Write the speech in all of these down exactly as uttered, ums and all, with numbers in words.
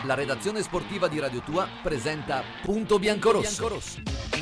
La redazione sportiva di Radio Tua presenta Punto Biancorosso.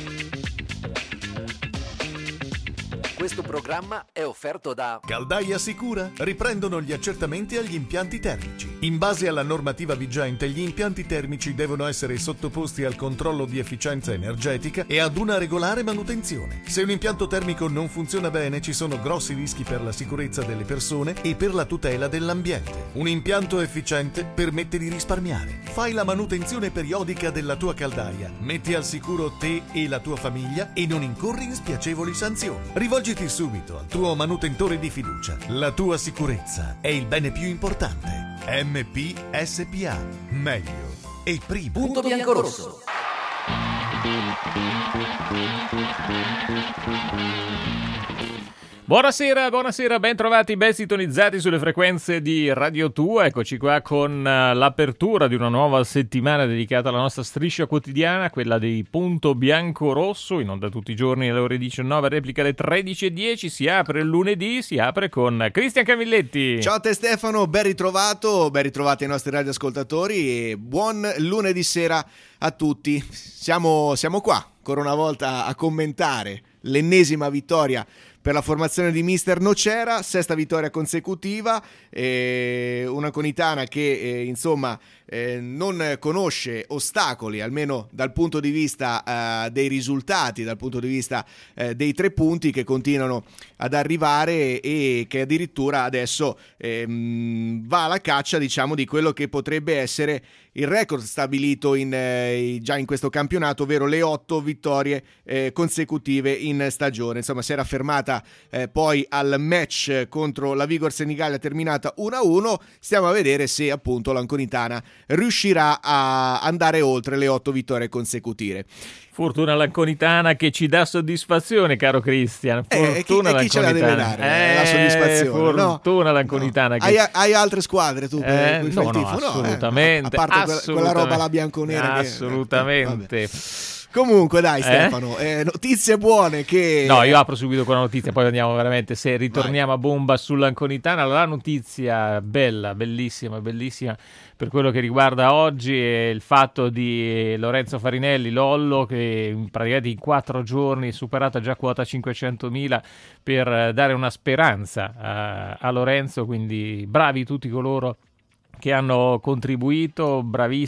Questo programma è offerto da Caldaia Sicura. Riprendono gli accertamenti agli impianti termici. In base alla normativa vigente, gli impianti termici devono essere sottoposti al controllo di efficienza energetica e ad una regolare manutenzione. Se un impianto termico non funziona bene, ci sono grossi rischi per la sicurezza delle persone e per la tutela dell'ambiente. Un impianto efficiente permette di risparmiare. Fai la manutenzione periodica della tua caldaia, metti al sicuro te e la tua famiglia e non incorri in spiacevoli sanzioni. Rivolgiti subito al tuo manutentore di fiducia. La tua sicurezza è il bene più importante. M P S P A. Meglio e prima. Punto Biancorosso. Buonasera, buonasera, ben trovati, ben sintonizzati sulle frequenze di Radio Tua. Eccoci qua con uh, l'apertura di una nuova settimana dedicata alla nostra striscia quotidiana, quella dei Punto Biancorosso, in onda tutti i giorni alle ore diciannove, replica alle tredici e dieci, si apre il lunedì, si apre con Cristian Camilletti. Ciao a te Stefano, ben ritrovato, ben ritrovati ai nostri radioascoltatori e buon lunedì sera a tutti. Siamo, siamo qua, ancora una volta a commentare l'ennesima vittoria per la formazione di mister Nocera, sesta vittoria consecutiva, eh, una conitana che eh, insomma eh, non conosce ostacoli, almeno dal punto di vista eh, dei risultati, dal punto di vista eh, dei tre punti che continuano ad arrivare e che addirittura adesso eh, va alla caccia, diciamo, di quello che potrebbe essere il record stabilito in, eh, già in questo campionato, ovvero le otto vittorie eh, consecutive in stagione. Insomma, si era fermata eh, poi al match contro la Vigor Senigallia terminata uno a uno. Stiamo a vedere se appunto l'Anconitana riuscirà a andare oltre le otto vittorie consecutive. Fortuna l'Anconitana che ci dà soddisfazione, caro Cristian. Fortuna eh, chi, e chi ce la deve dare eh, la soddisfazione? Fortuna no, l'Anconitana. No. Che... Hai, hai altre squadre tu? Eh, per, no, il tifo? no, assolutamente. No, eh. A parte assolutamente, quella, quella roba la bianconera. Assolutamente. Che, Comunque dai Stefano, eh? Eh, notizie buone che... No, io apro subito con la notizia, poi andiamo veramente, se ritorniamo Vai. a bomba sull'Anconitana. La notizia bella, bellissima, bellissima per quello che riguarda oggi è il fatto di Lorenzo Farinelli, Lollo, che praticamente in quattro giorni è superata già quota cinquecentomila per dare una speranza a, a Lorenzo, quindi bravi tutti coloro che hanno contribuito,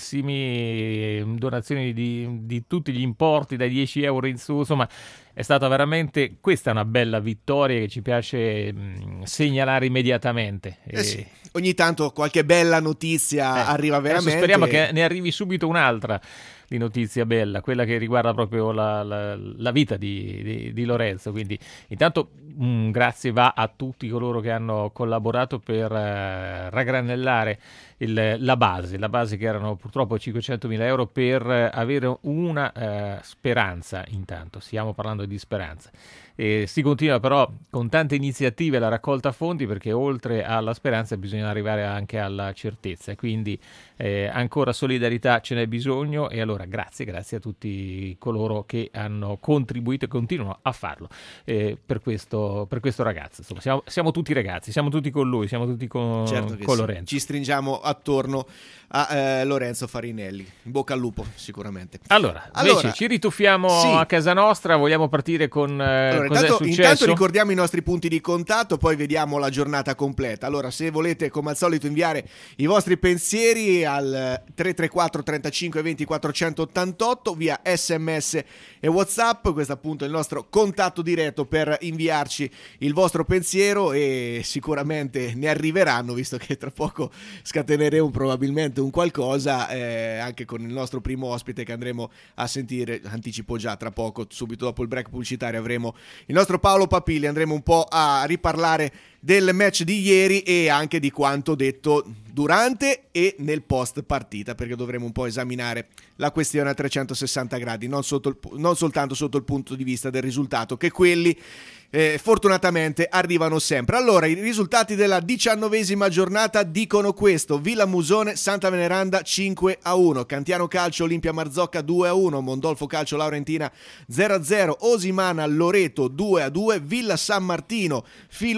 bravissimi, donazioni di, di tutti gli importi, dai dieci euro in su, insomma è stata veramente, questa è una bella vittoria che ci piace mh, segnalare immediatamente. Eh sì. Ogni tanto qualche bella notizia eh, arriva veramente. Speriamo che ne arrivi subito un'altra di notizia bella, quella che riguarda proprio la, la, la vita di, di, di Lorenzo. Quindi intanto un grazie va a tutti coloro che hanno collaborato per eh, raggranellare il, la base, la base che erano purtroppo cinquecentomila euro per eh, avere una eh, speranza. Intanto stiamo parlando di speranza. E si continua però con tante iniziative alla raccolta fondi, perché oltre alla speranza bisogna arrivare anche alla certezza, quindi eh, ancora solidarietà ce n'è bisogno. E allora grazie, grazie a tutti coloro che hanno contribuito e continuano a farlo eh, per, questo, per questo ragazzo. Insomma, siamo, siamo tutti ragazzi, siamo tutti con lui, siamo tutti con, certo che con sì. Lorenzo. Ci stringiamo attorno a eh, Lorenzo Farinelli, in bocca al lupo sicuramente. Allora, allora invece ci rituffiamo sì. a casa nostra, vogliamo partire con eh, allora, cos'è intanto, successo? Intanto ricordiamo i nostri punti di contatto, poi vediamo la giornata completa. Allora, se volete come al solito inviare i vostri pensieri al tre tre quattro trentacinque venti quattrocentottantotto via sms e WhatsApp, questo appunto è il nostro contatto diretto per inviarci il vostro pensiero, e sicuramente ne arriveranno, visto che tra poco scateneremo probabilmente un qualcosa eh, anche con il nostro primo ospite che andremo a sentire. Anticipo già, tra poco, subito dopo il break pubblicitario, avremo il nostro Paolo Papilli, andremo un po' a riparlare del match di ieri e anche di quanto detto durante e nel post partita, perché dovremo un po' esaminare la questione a trecentosessanta gradi, non, sotto il, non soltanto sotto il punto di vista del risultato, che quelli eh, fortunatamente arrivano sempre. Allora, i risultati della diciannovesima giornata dicono questo: Villa Musone Santa Veneranda cinque a uno, Cantiano Calcio Olimpia Marzocca due a uno, Mondolfo Calcio Laurentina zero a zero, Osimana Loreto due a due, Villa San Martino Filotranese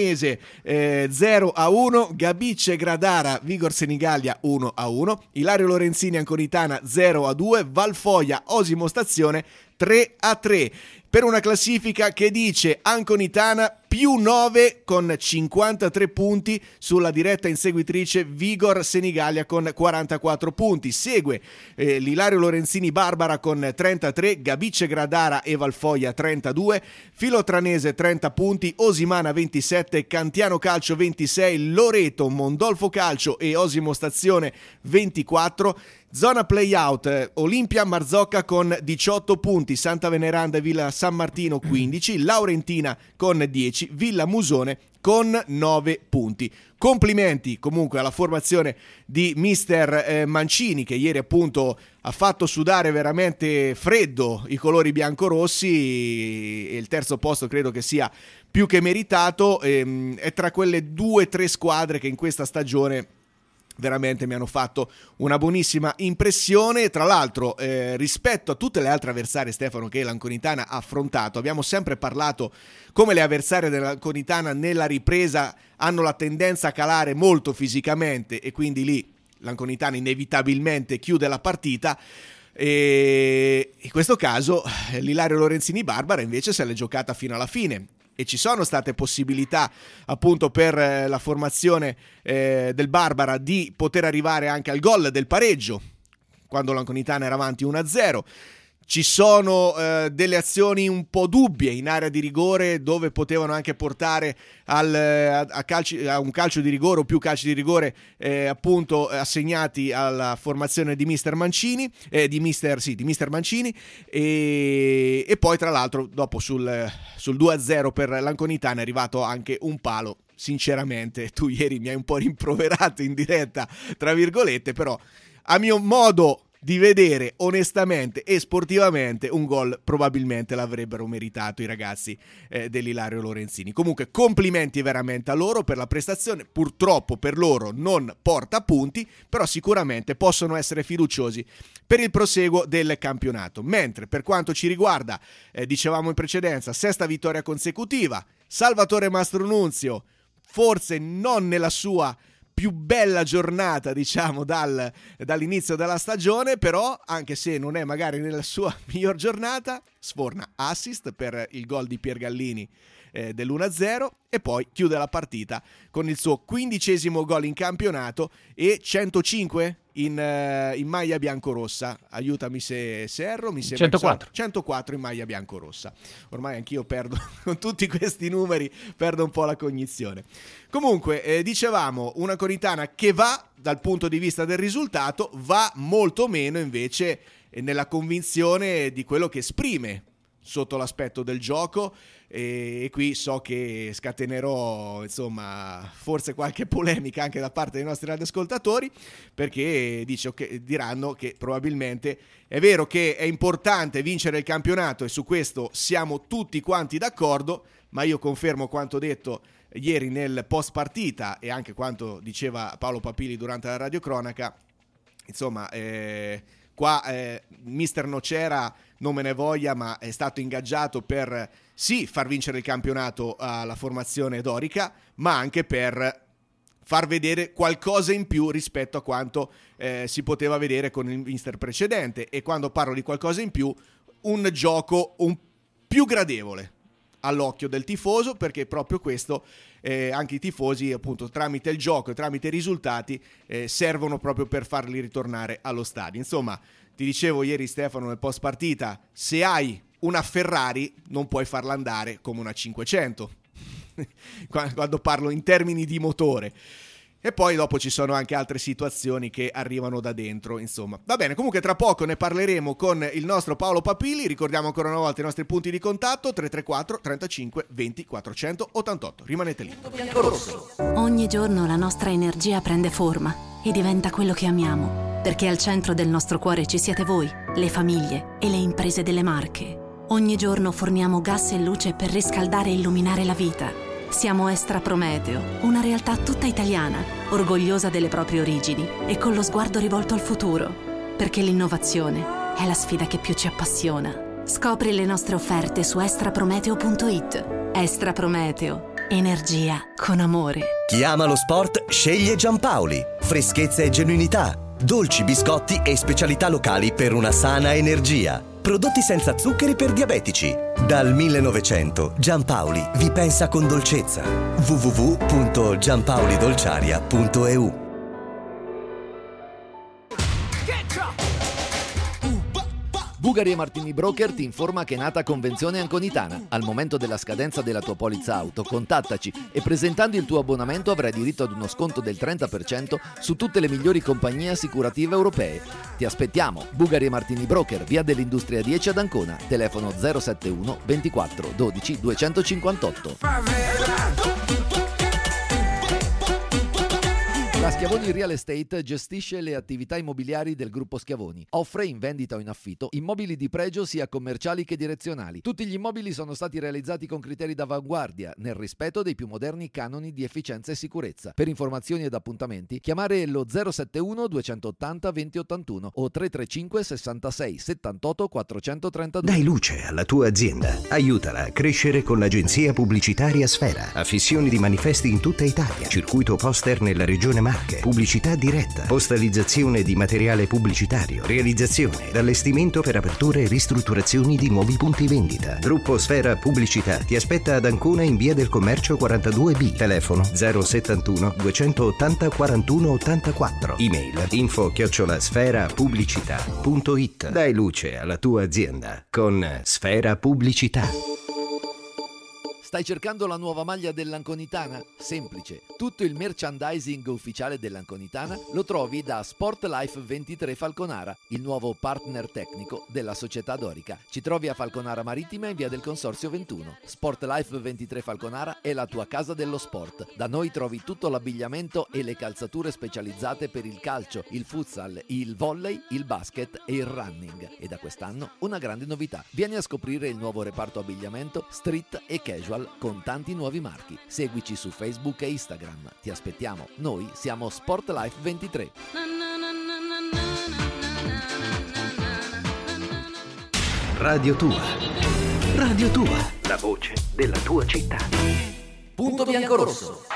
Tranese eh, zero a uno, Gabice Gradara Vigor Senigallia uno a uno, Ilario Lorenzini Anconitana zero a due, Valfoia Osimo Stazione tre a tre, per una classifica che dice Anconitana più nove con cinquantatré punti sulla diretta inseguitrice Vigor Senigallia con quarantaquattro punti. Segue eh, l'Ilario Lorenzini Barbara con trentatré, Gabice Gradara e Valfoia trentadue, Filotranese trenta punti, Osimana ventisette, Cantiano Calcio ventisei, Loreto, Mondolfo Calcio e Osimo Stazione ventiquattro. Zona playout, Olimpia Marzocca con diciotto punti, Santa Veneranda e Villa San Martino quindici, Laurentina con dieci, Villa Musone con nove punti. Complimenti comunque alla formazione di mister eh, Mancini, che ieri appunto ha fatto sudare veramente freddo i colori biancorossi, e il terzo posto credo che sia più che meritato. Ehm, è tra quelle due o tre squadre che in questa stagione veramente mi hanno fatto una buonissima impressione. Tra l'altro eh, rispetto a tutte le altre avversarie, Stefano, che l'Anconitana ha affrontato, abbiamo sempre parlato come le avversarie dell'Anconitana nella ripresa hanno la tendenza a calare molto fisicamente, e quindi lì l'Anconitana inevitabilmente chiude la partita. E in questo caso l'Ilario Lorenzini Barbara invece se l'è giocata fino alla fine, e ci sono state possibilità appunto per eh, la formazione eh, del Barbara di poter arrivare anche al gol del pareggio quando l'Anconitana era avanti uno a zero. Ci sono eh, delle azioni un po' dubbie in area di rigore, dove potevano anche portare al, a, a, calci, a un calcio di rigore o più calci di rigore eh, appunto assegnati alla formazione di mister Mancini, eh, di mister sì, di mister Mancini e, e poi tra l'altro dopo sul, sul due a zero per l'Anconitana è arrivato anche un palo. Sinceramente tu ieri mi hai un po' rimproverato in diretta tra virgolette, però a mio modo di vedere onestamente e sportivamente un gol probabilmente l'avrebbero meritato i ragazzi eh, dell'Ilario Lorenzini. Comunque complimenti veramente a loro per la prestazione, purtroppo per loro non porta punti, però sicuramente possono essere fiduciosi per il proseguo del campionato. Mentre per quanto ci riguarda, eh, dicevamo in precedenza, sesta vittoria consecutiva, Salvatore Mastronunzio forse non nella sua più bella giornata, diciamo, dal, dall'inizio della stagione, però anche se non è magari nella sua miglior giornata, sforna assist per il gol di Piergallini eh, dell'uno a zero, e poi chiude la partita con il suo quindicesimo gol in campionato e centocinque in, uh, in maglia biancorossa. Aiutami se, se erro, mi sembra centoquattro. centoquattro in maglia biancorossa. Ormai anch'io perdo con tutti questi numeri, perdo un po' la cognizione. Comunque eh, dicevamo una Anconitana che va dal punto di vista del risultato, va molto meno invece eh, nella convinzione di quello che esprime sotto l'aspetto del gioco, e, e qui so che scatenerò insomma forse qualche polemica anche da parte dei nostri radioascoltatori, perché dice, okay, diranno che probabilmente è vero che è importante vincere il campionato e su questo siamo tutti quanti d'accordo, ma io confermo quanto detto ieri nel post partita e anche quanto diceva Paolo Papili durante la radiocronaca. Insomma eh, qua eh, mister Nocera non me ne voglia, ma è stato ingaggiato per sì far vincere il campionato alla formazione dorica, ma anche per far vedere qualcosa in più rispetto a quanto eh, si poteva vedere con il mister precedente. E quando parlo di qualcosa in più, un gioco un più gradevole all'occhio del tifoso, perché proprio questo eh, anche i tifosi appunto tramite il gioco e tramite i risultati eh, servono proprio per farli ritornare allo stadio. Insomma, ti dicevo ieri Stefano nel post partita, se hai una Ferrari non puoi farla andare come una cinquecento quando parlo in termini di motore. E poi dopo ci sono anche altre situazioni che arrivano da dentro, insomma. Va bene, comunque tra poco ne parleremo con il nostro Paolo Papili. Ricordiamo ancora una volta i nostri punti di contatto: tre tre quattro trentacinque venti quattrocentottantotto. Rimanete lì. Ogni giorno la nostra energia prende forma e diventa quello che amiamo, perché al centro del nostro cuore ci siete voi, le famiglie e le imprese delle Marche. Ogni giorno forniamo gas e luce per riscaldare e illuminare la vita. Siamo Estra Prometeo, una realtà tutta italiana, orgogliosa delle proprie origini e con lo sguardo rivolto al futuro, perché l'innovazione è la sfida che più ci appassiona. Scopri le nostre offerte su extra prometeo punto it. Estra Prometeo, Energia con amore. Chi ama lo sport sceglie Giampaoli. Freschezza e genuinità, dolci biscotti e specialità locali per una sana energia. Prodotti senza zuccheri per diabetici. Dal millenovecento Giampaoli vi pensa con dolcezza. w w w punto giampaolidolciaria punto e u. Bugari e Martini Broker ti informa che è nata Convenzione Anconitana. Al momento della scadenza della tua polizza auto, contattaci e presentando il tuo abbonamento avrai diritto ad uno sconto del trenta per cento su tutte le migliori compagnie assicurative europee. Ti aspettiamo. Bugari e Martini Broker, via dell'Industria dieci ad Ancona, telefono zero sette uno ventiquattro dodici duecentocinquantotto. La Schiavoni Real Estate gestisce le attività immobiliari del gruppo Schiavoni. Offre in vendita o in affitto immobili di pregio sia commerciali che direzionali. Tutti gli immobili sono stati realizzati con criteri d'avanguardia, nel rispetto dei più moderni canoni di efficienza e sicurezza. Per informazioni ed appuntamenti chiamare lo zero sette uno duecentottanta venti ottantuno o tre tre cinque sessantasei settantotto quattrocentotrentadue. Dai luce alla tua azienda. Aiutala a crescere con l'agenzia pubblicitaria Sfera. Affissioni di manifesti in tutta Italia. Circuito poster nella regione Marche. Pubblicità diretta. Postalizzazione di materiale pubblicitario. Realizzazione ed allestimento per aperture e ristrutturazioni di nuovi punti vendita. Gruppo Sfera Pubblicità ti aspetta ad Ancona in via del Commercio quarantadue B. Telefono zero settantuno duecentottanta quarantuno ottantaquattro. Email info chiocciola sfera pubblicità punto it. Dai luce alla tua azienda con Sfera Pubblicità. Stai cercando la nuova maglia dell'Anconitana? Semplice. Tutto il merchandising ufficiale dell'Anconitana lo trovi da Sportlife ventitré Falconara, il nuovo partner tecnico della società dorica. Ci trovi a Falconara Marittima in via del Consorzio ventuno. Sportlife ventitré Falconara è la tua casa dello sport. Da noi trovi tutto l'abbigliamento e le calzature specializzate per il calcio, il futsal, il volley, il basket e il running. E da quest'anno una grande novità. Vieni a scoprire il nuovo reparto abbigliamento street e casual con tanti nuovi marchi. Seguici su Facebook e Instagram. Ti aspettiamo. Noi siamo Sportlife ventitré. Radio Tua. Radio Tua. La voce della tua città. Punto biancorosso.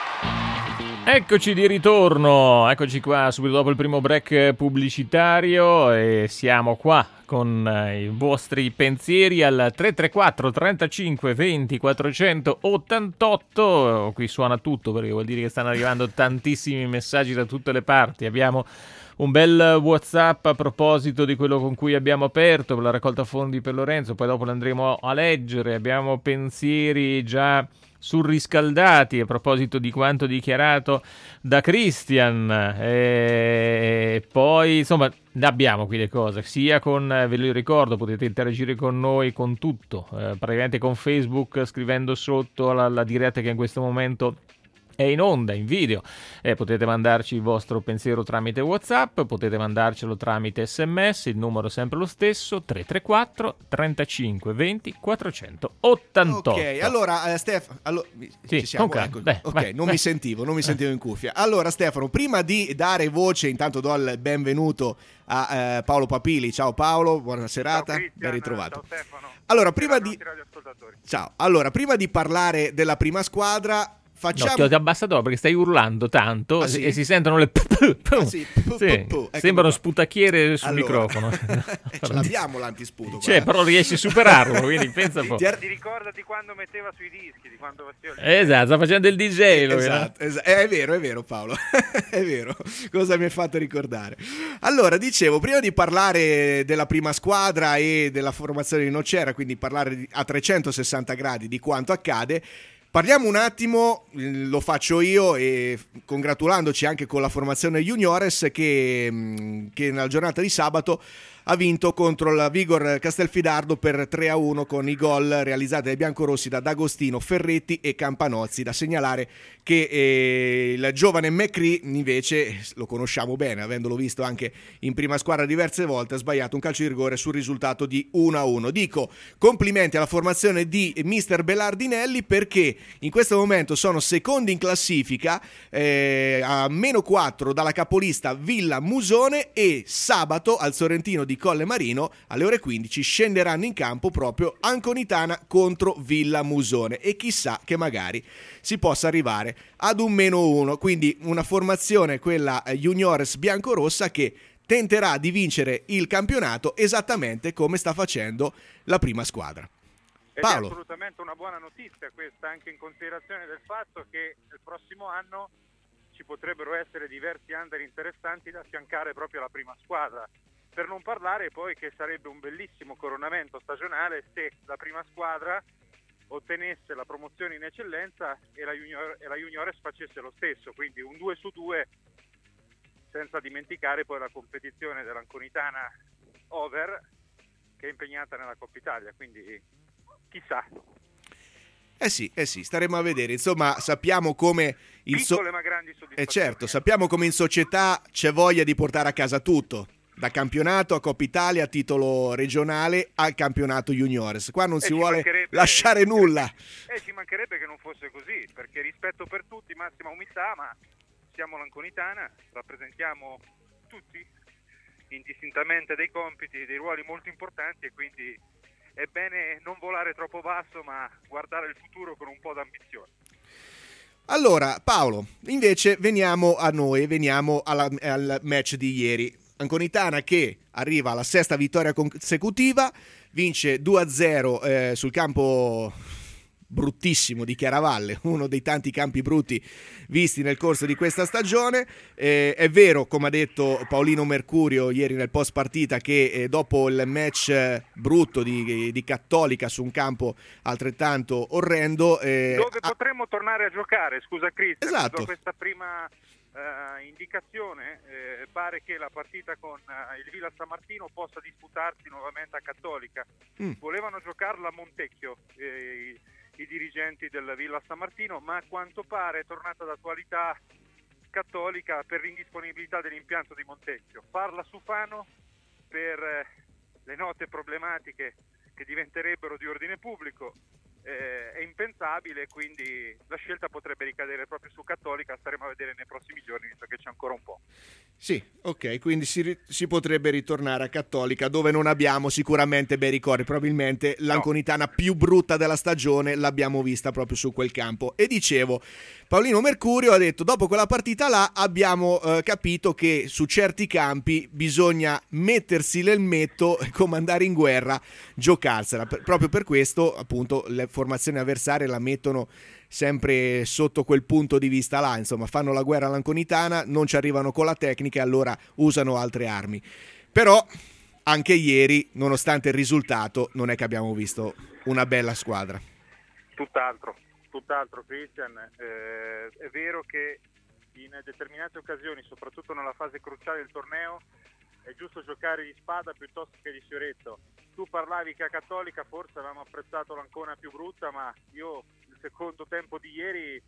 Eccoci di ritorno, eccoci qua subito dopo il primo break pubblicitario e siamo qua con i vostri pensieri al tre tre quattro trentacinque venti quattrocentottantotto. Qui suona tutto perché vuol dire che stanno arrivando tantissimi messaggi da tutte le parti. Abbiamo un bel WhatsApp a proposito di quello con cui abbiamo aperto per la raccolta fondi per Lorenzo, poi dopo lo andremo a leggere. Abbiamo pensieri già surriscaldati a proposito di quanto dichiarato da Christian e poi insomma ne abbiamo qui le cose sia con, ve lo ricordo, potete interagire con noi con tutto, eh, praticamente con Facebook scrivendo sotto la, la diretta che in questo momento è in onda, in video, eh, potete mandarci il vostro pensiero tramite WhatsApp, potete mandarcelo tramite sms, il numero è sempre lo stesso, tre tre quattro trentacinque venti quattrocentottantotto. Ok, allora eh, Stefano, allora, sì, ci siamo, okay. ecco. Beh, ok, vai, non vai. mi sentivo, non mi sentivo in cuffia. Allora Stefano, prima di dare voce, intanto do il benvenuto a eh, Paolo Papili. Ciao Paolo, buona serata, ciao Cristian, ben ritrovato. Ciao Stefano. Allora, prima di radioascoltatori. Ciao. Allora, prima di parlare della prima squadra facciamo... No, ti ho abbassato perché stai urlando tanto ah, sì? e si sentono le p- p- ah, sì. P- sì. p- p- sembrano qua. sputacchiere sul allora. microfono. eh, ce l'abbiamo l'antisputo. Cioè, però riesci a superarlo, quindi pensa un po'. Ti, ti ricordati quando metteva sui dischi, di quando faceva il... Esatto, sta facendo il D J. Lui, esatto, no? esatto. Eh, è vero, è vero Paolo, è vero. Cosa mi hai fatto ricordare? Allora, dicevo, prima di parlare della prima squadra e della formazione di Nocera, quindi parlare di, a trecentosessanta gradi di quanto accade, parliamo un attimo, lo faccio io e congratulandoci anche con la formazione Juniores che, che nella giornata di sabato ha vinto contro la Vigor Castelfidardo per tre a uno con i gol realizzati dai biancorossi da D'Agostino, Ferretti e Campanozzi. Da segnalare che eh, il giovane McCree invece lo conosciamo bene, avendolo visto anche in prima squadra diverse volte, ha sbagliato un calcio di rigore sul risultato di uno a uno. Dico complimenti alla formazione di mister Belardinelli perché in questo momento sono secondi in classifica eh, a meno quattro dalla capolista Villa Musone e sabato al Sorrentino di di Colle Marino, alle ore quindici scenderanno in campo proprio Anconitana contro Villa Musone e chissà che magari si possa arrivare ad un meno uno, quindi una formazione, quella Juniores biancorossa, che tenterà di vincere il campionato esattamente come sta facendo la prima squadra. Ed Paolo. È assolutamente una buona notizia questa, anche in considerazione del fatto che il prossimo anno ci potrebbero essere diversi under interessanti da affiancare proprio alla prima squadra, per non parlare poi che sarebbe un bellissimo coronamento stagionale se la prima squadra ottenesse la promozione in eccellenza e la, junior, e la Juniores facesse lo stesso, quindi un due su due, senza dimenticare poi la competizione dell'Anconitana Over che è impegnata nella Coppa Italia, quindi chissà. Eh sì, eh sì, staremo a vedere. Insomma, sappiamo come il so- piccole ma grandi soddisfazioni. Eh certo, sappiamo come in società c'è voglia di portare a casa tutto, da campionato a Coppa Italia, a titolo regionale al campionato Juniores. Qua non E si ci vuole mancherebbe- lasciare nulla. E ci mancherebbe che non fosse così, perché rispetto per tutti, massima umiltà, ma siamo l'Anconitana, rappresentiamo tutti indistintamente dei compiti, dei ruoli molto importanti, e quindi è bene non volare troppo basso, ma guardare il futuro con un po' d'ambizione. Allora, Paolo, invece veniamo a noi, veniamo alla- al match di ieri. Anconitana che arriva alla sesta vittoria consecutiva, vince due a zero eh, sul campo bruttissimo di Chiaravalle, uno dei tanti campi brutti visti nel corso di questa stagione. Eh, è vero, come ha detto Paolino Mercurio ieri nel post partita, che eh, dopo il match eh, brutto di, di Cattolica su un campo altrettanto orrendo, eh, Dove ha... potremmo tornare a giocare, scusa Cristian, Esatto. do questa prima eh, indicazione, eh, pare che la partita con eh, il Villa San Martino possa disputarsi nuovamente a Cattolica. Mm. Volevano giocarla a Montecchio eh, i, i dirigenti del Villa San Martino, ma a quanto pare è tornata d'attualità Cattolica per l'indisponibilità dell'impianto di Montecchio. Farla su Fano per eh, le note problematiche che diventerebbero di ordine pubblico eh, è impensabile, quindi la scelta potrebbe ricadere proprio su Cattolica. Staremo a vedere nei prossimi giorni, visto che c'è ancora un po'. Sì, ok, quindi si, ri- si potrebbe ritornare a Cattolica, dove non abbiamo sicuramente bei ricordi. Probabilmente l'Anconitana più brutta della stagione l'abbiamo vista proprio su quel campo. E dicevo, Paolino Mercurio ha detto: dopo quella partita là abbiamo eh, capito che su certi campi bisogna mettersi l'elmetto e come andare in guerra, giocarsela. Per- proprio per questo, appunto, le formazioni avversarie la mettono sempre sotto quel punto di vista là, insomma, fanno la guerra all'Anconitana, non ci arrivano con la tecnica e allora usano altre armi. Però anche ieri, nonostante il risultato, non è che abbiamo visto una bella squadra. Tutt'altro, tutt'altro Christian, eh, è vero che in determinate occasioni, soprattutto nella fase cruciale del torneo, è giusto giocare di spada piuttosto che di fioretto. Tu parlavi che a Cattolica forse avevamo apprezzato l'Ancona più brutta, ma io il secondo tempo di ieri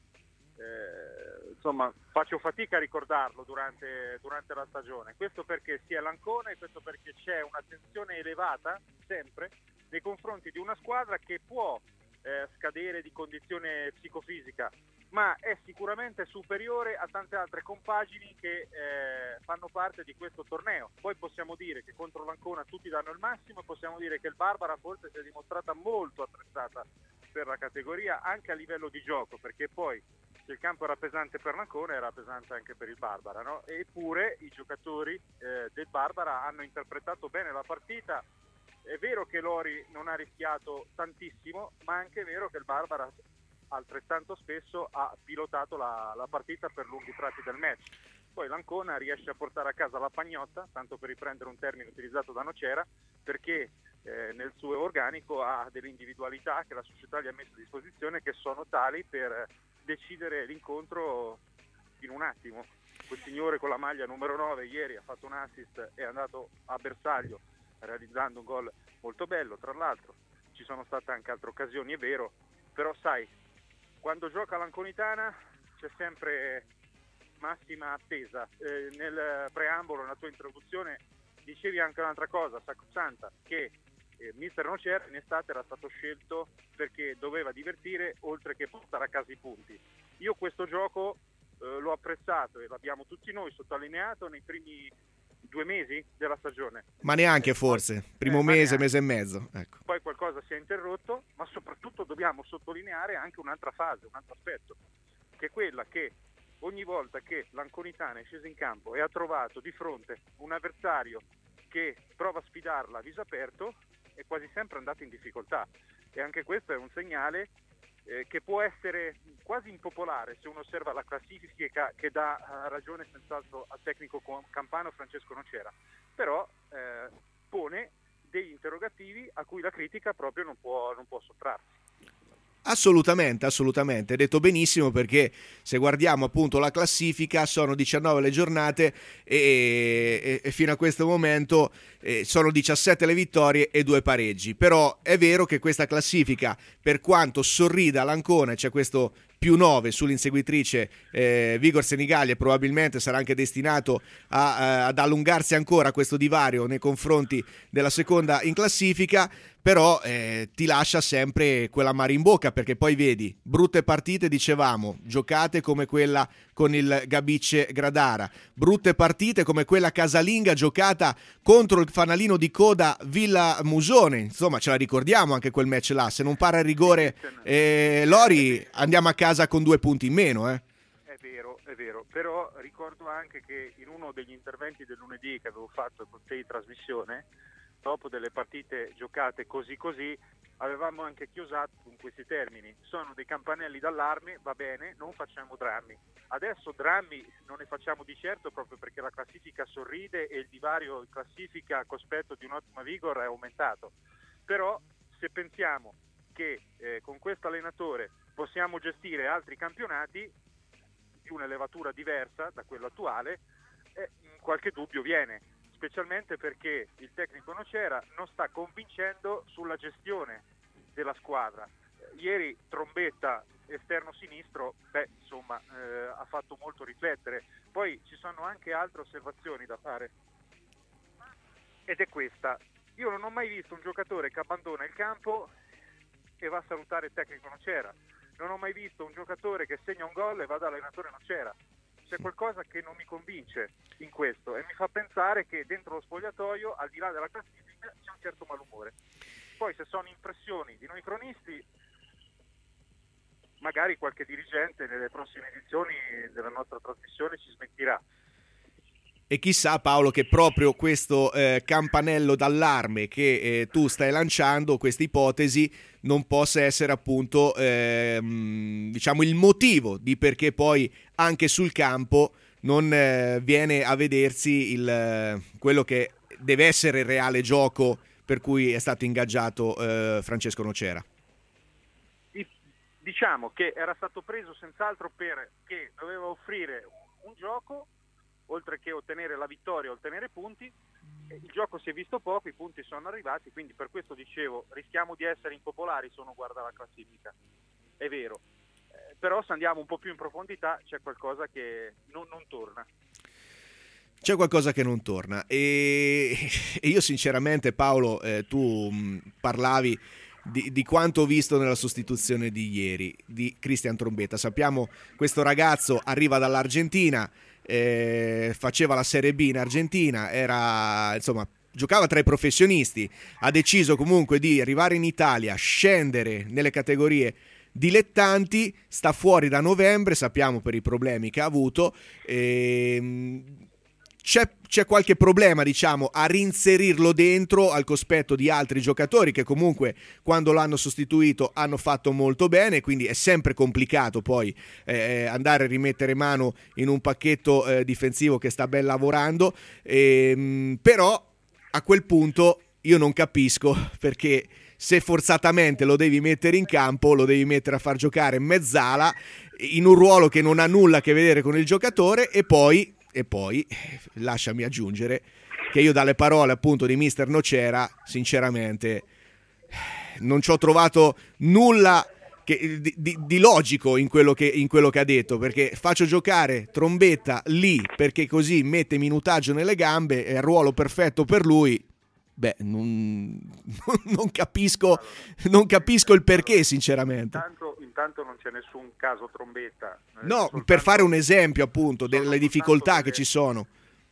eh, insomma faccio fatica a ricordarlo durante, durante la stagione. Questo perché sia l'Ancona e questo perché c'è una tensione elevata sempre nei confronti di una squadra che può eh, scadere di condizione psicofisica, ma è sicuramente superiore a tante altre compagini che eh, fanno parte di questo torneo. Poi possiamo dire che contro l'Ancona tutti danno il massimo, e possiamo dire che il Barbara forse si è dimostrata molto attrezzata per la categoria anche a livello di gioco, perché poi se il campo era pesante per l'Ancona era pesante anche per il Barbara, no? Eppure i giocatori eh, del Barbara hanno interpretato bene la partita. È vero che Lori non ha rischiato tantissimo, ma è anche vero che il Barbara altrettanto spesso ha pilotato la, la partita per lunghi tratti del match. Poi l'Ancona riesce a portare a casa la pagnotta, tanto per riprendere un termine utilizzato da Nocera, perché eh, nel suo organico ha delle individualità che la società gli ha messo a disposizione, che sono tali per decidere l'incontro in un attimo. Quel signore con la maglia numero nove ieri ha fatto un assist, è andato a bersaglio realizzando un gol molto bello. Tra l'altro ci sono state anche altre occasioni, è vero, però sai, quando gioca l'Anconitana c'è sempre massima attesa. Eh, nel preambolo, nella tua introduzione, dicevi anche un'altra cosa, sacrosanta, che eh, mister Nocera in estate era stato scelto perché doveva divertire oltre che portare a casa i punti. Io questo gioco eh, l'ho apprezzato e l'abbiamo tutti noi sottolineato nei primi due mesi della stagione. Ma neanche forse, primo eh, mese, neanche. mese e mezzo. Ecco. Poi qualcosa si è interrotto, ma soprattutto dobbiamo sottolineare anche un'altra fase, un altro aspetto, che è quella che ogni volta che l'Anconitana è scesa in campo e ha trovato di fronte un avversario che prova a sfidarla a viso aperto, è quasi sempre andato in difficoltà. E anche questo è un segnale eh, che può essere quasi impopolare se uno osserva la classifica che dà uh, ragione senz'altro al tecnico campano Francesco Nocera, però eh, pone degli interrogativi a cui la critica proprio non può, non può sottrarsi. Assolutamente, assolutamente, hai detto benissimo, perché se guardiamo appunto la classifica sono diciannove le giornate e, e, e fino a questo momento eh, sono diciassette le vittorie e due pareggi, però è vero che questa classifica, per quanto sorrida l'Ancona, c'è questo più nove sull'inseguitrice eh, Vigor Senigallia, probabilmente sarà anche destinato a, a, ad allungarsi ancora questo divario nei confronti della seconda in classifica, però eh, ti lascia sempre quella mare in bocca, perché poi vedi brutte partite, dicevamo, giocate come quella con il Gabicce Gradara, brutte partite come quella casalinga giocata contro il fanalino di coda Villa Musone, insomma ce la ricordiamo anche quel match là, se non para il rigore eh, Lori andiamo a casa con due punti in meno. Eh. È vero, è vero, però ricordo anche che in uno degli interventi del lunedì che avevo fatto con te in trasmissione, dopo delle partite giocate così così, avevamo anche chiusato con questi termini: sono dei campanelli d'allarme, va bene, non facciamo drammi. Adesso drammi non ne facciamo di certo, proprio perché la classifica sorride e il divario in classifica a cospetto di un'ottima Vigor è aumentato. Però se pensiamo che eh, con questo allenatore possiamo gestire altri campionati di un'elevatura diversa da quello attuale, eh, qualche dubbio viene, specialmente perché il tecnico Nocera non sta convincendo sulla gestione della squadra. Ieri Trombetta esterno sinistro, beh, insomma, eh, ha fatto molto riflettere. Poi ci sono anche altre osservazioni da fare, ed è questa: io non ho mai visto un giocatore che abbandona il campo e va a salutare il tecnico Nocera, non ho mai visto un giocatore che segna un gol e va dall'allenatore Nocera. C'è qualcosa che non mi convince in questo e mi fa pensare che dentro lo spogliatoio, al di là della classifica, c'è un certo malumore. Poi se sono impressioni di noi cronisti, magari qualche dirigente nelle prossime edizioni della nostra trasmissione ci smentirà. E chissà, Paolo, che proprio questo eh, campanello d'allarme che eh, tu stai lanciando, questa ipotesi, non possa essere appunto ehm, diciamo il motivo di perché poi anche sul campo non eh, viene a vedersi il, eh, quello che deve essere il reale gioco per cui è stato ingaggiato eh, Francesco Nocera. Diciamo che era stato preso senz'altro perché doveva offrire un gioco, oltre che ottenere la vittoria, ottenere punti. Il gioco si è visto poco, i punti sono arrivati, quindi per questo dicevo, rischiamo di essere impopolari se uno guarda la classifica, è vero, eh, però se andiamo un po' più in profondità c'è qualcosa che non, non torna. C'è qualcosa che non torna e, e io sinceramente, Paolo, eh, tu mh, parlavi Di, di quanto visto nella sostituzione di ieri di Cristian Trombetta. Sappiamo questo ragazzo arriva dall'Argentina, eh, faceva la Serie B in Argentina, era insomma giocava tra i professionisti, ha deciso comunque di arrivare in Italia, scendere nelle categorie dilettanti, sta fuori da novembre, sappiamo per i problemi che ha avuto. E, C'è, c'è qualche problema, diciamo, a reinserirlo dentro al cospetto di altri giocatori che comunque quando l'hanno sostituito hanno fatto molto bene, quindi è sempre complicato poi eh, andare a rimettere mano in un pacchetto eh, difensivo che sta ben lavorando, ehm, però a quel punto io non capisco perché se forzatamente lo devi mettere in campo, lo devi mettere a far giocare in mezzala in un ruolo che non ha nulla a che vedere con il giocatore e poi E poi, lasciami aggiungere, che io dalle parole appunto di mister Nocera, sinceramente, non ci ho trovato nulla che, di, di, di logico in quello, che, in quello che ha detto, perché faccio giocare Trombetta lì perché così mette minutaggio nelle gambe, è il ruolo perfetto per lui. Beh, non, non capisco non capisco il perché, sinceramente. Intanto, intanto non c'è nessun caso Trombetta. No, soltanto, per fare un esempio appunto delle difficoltà delle, che ci sono.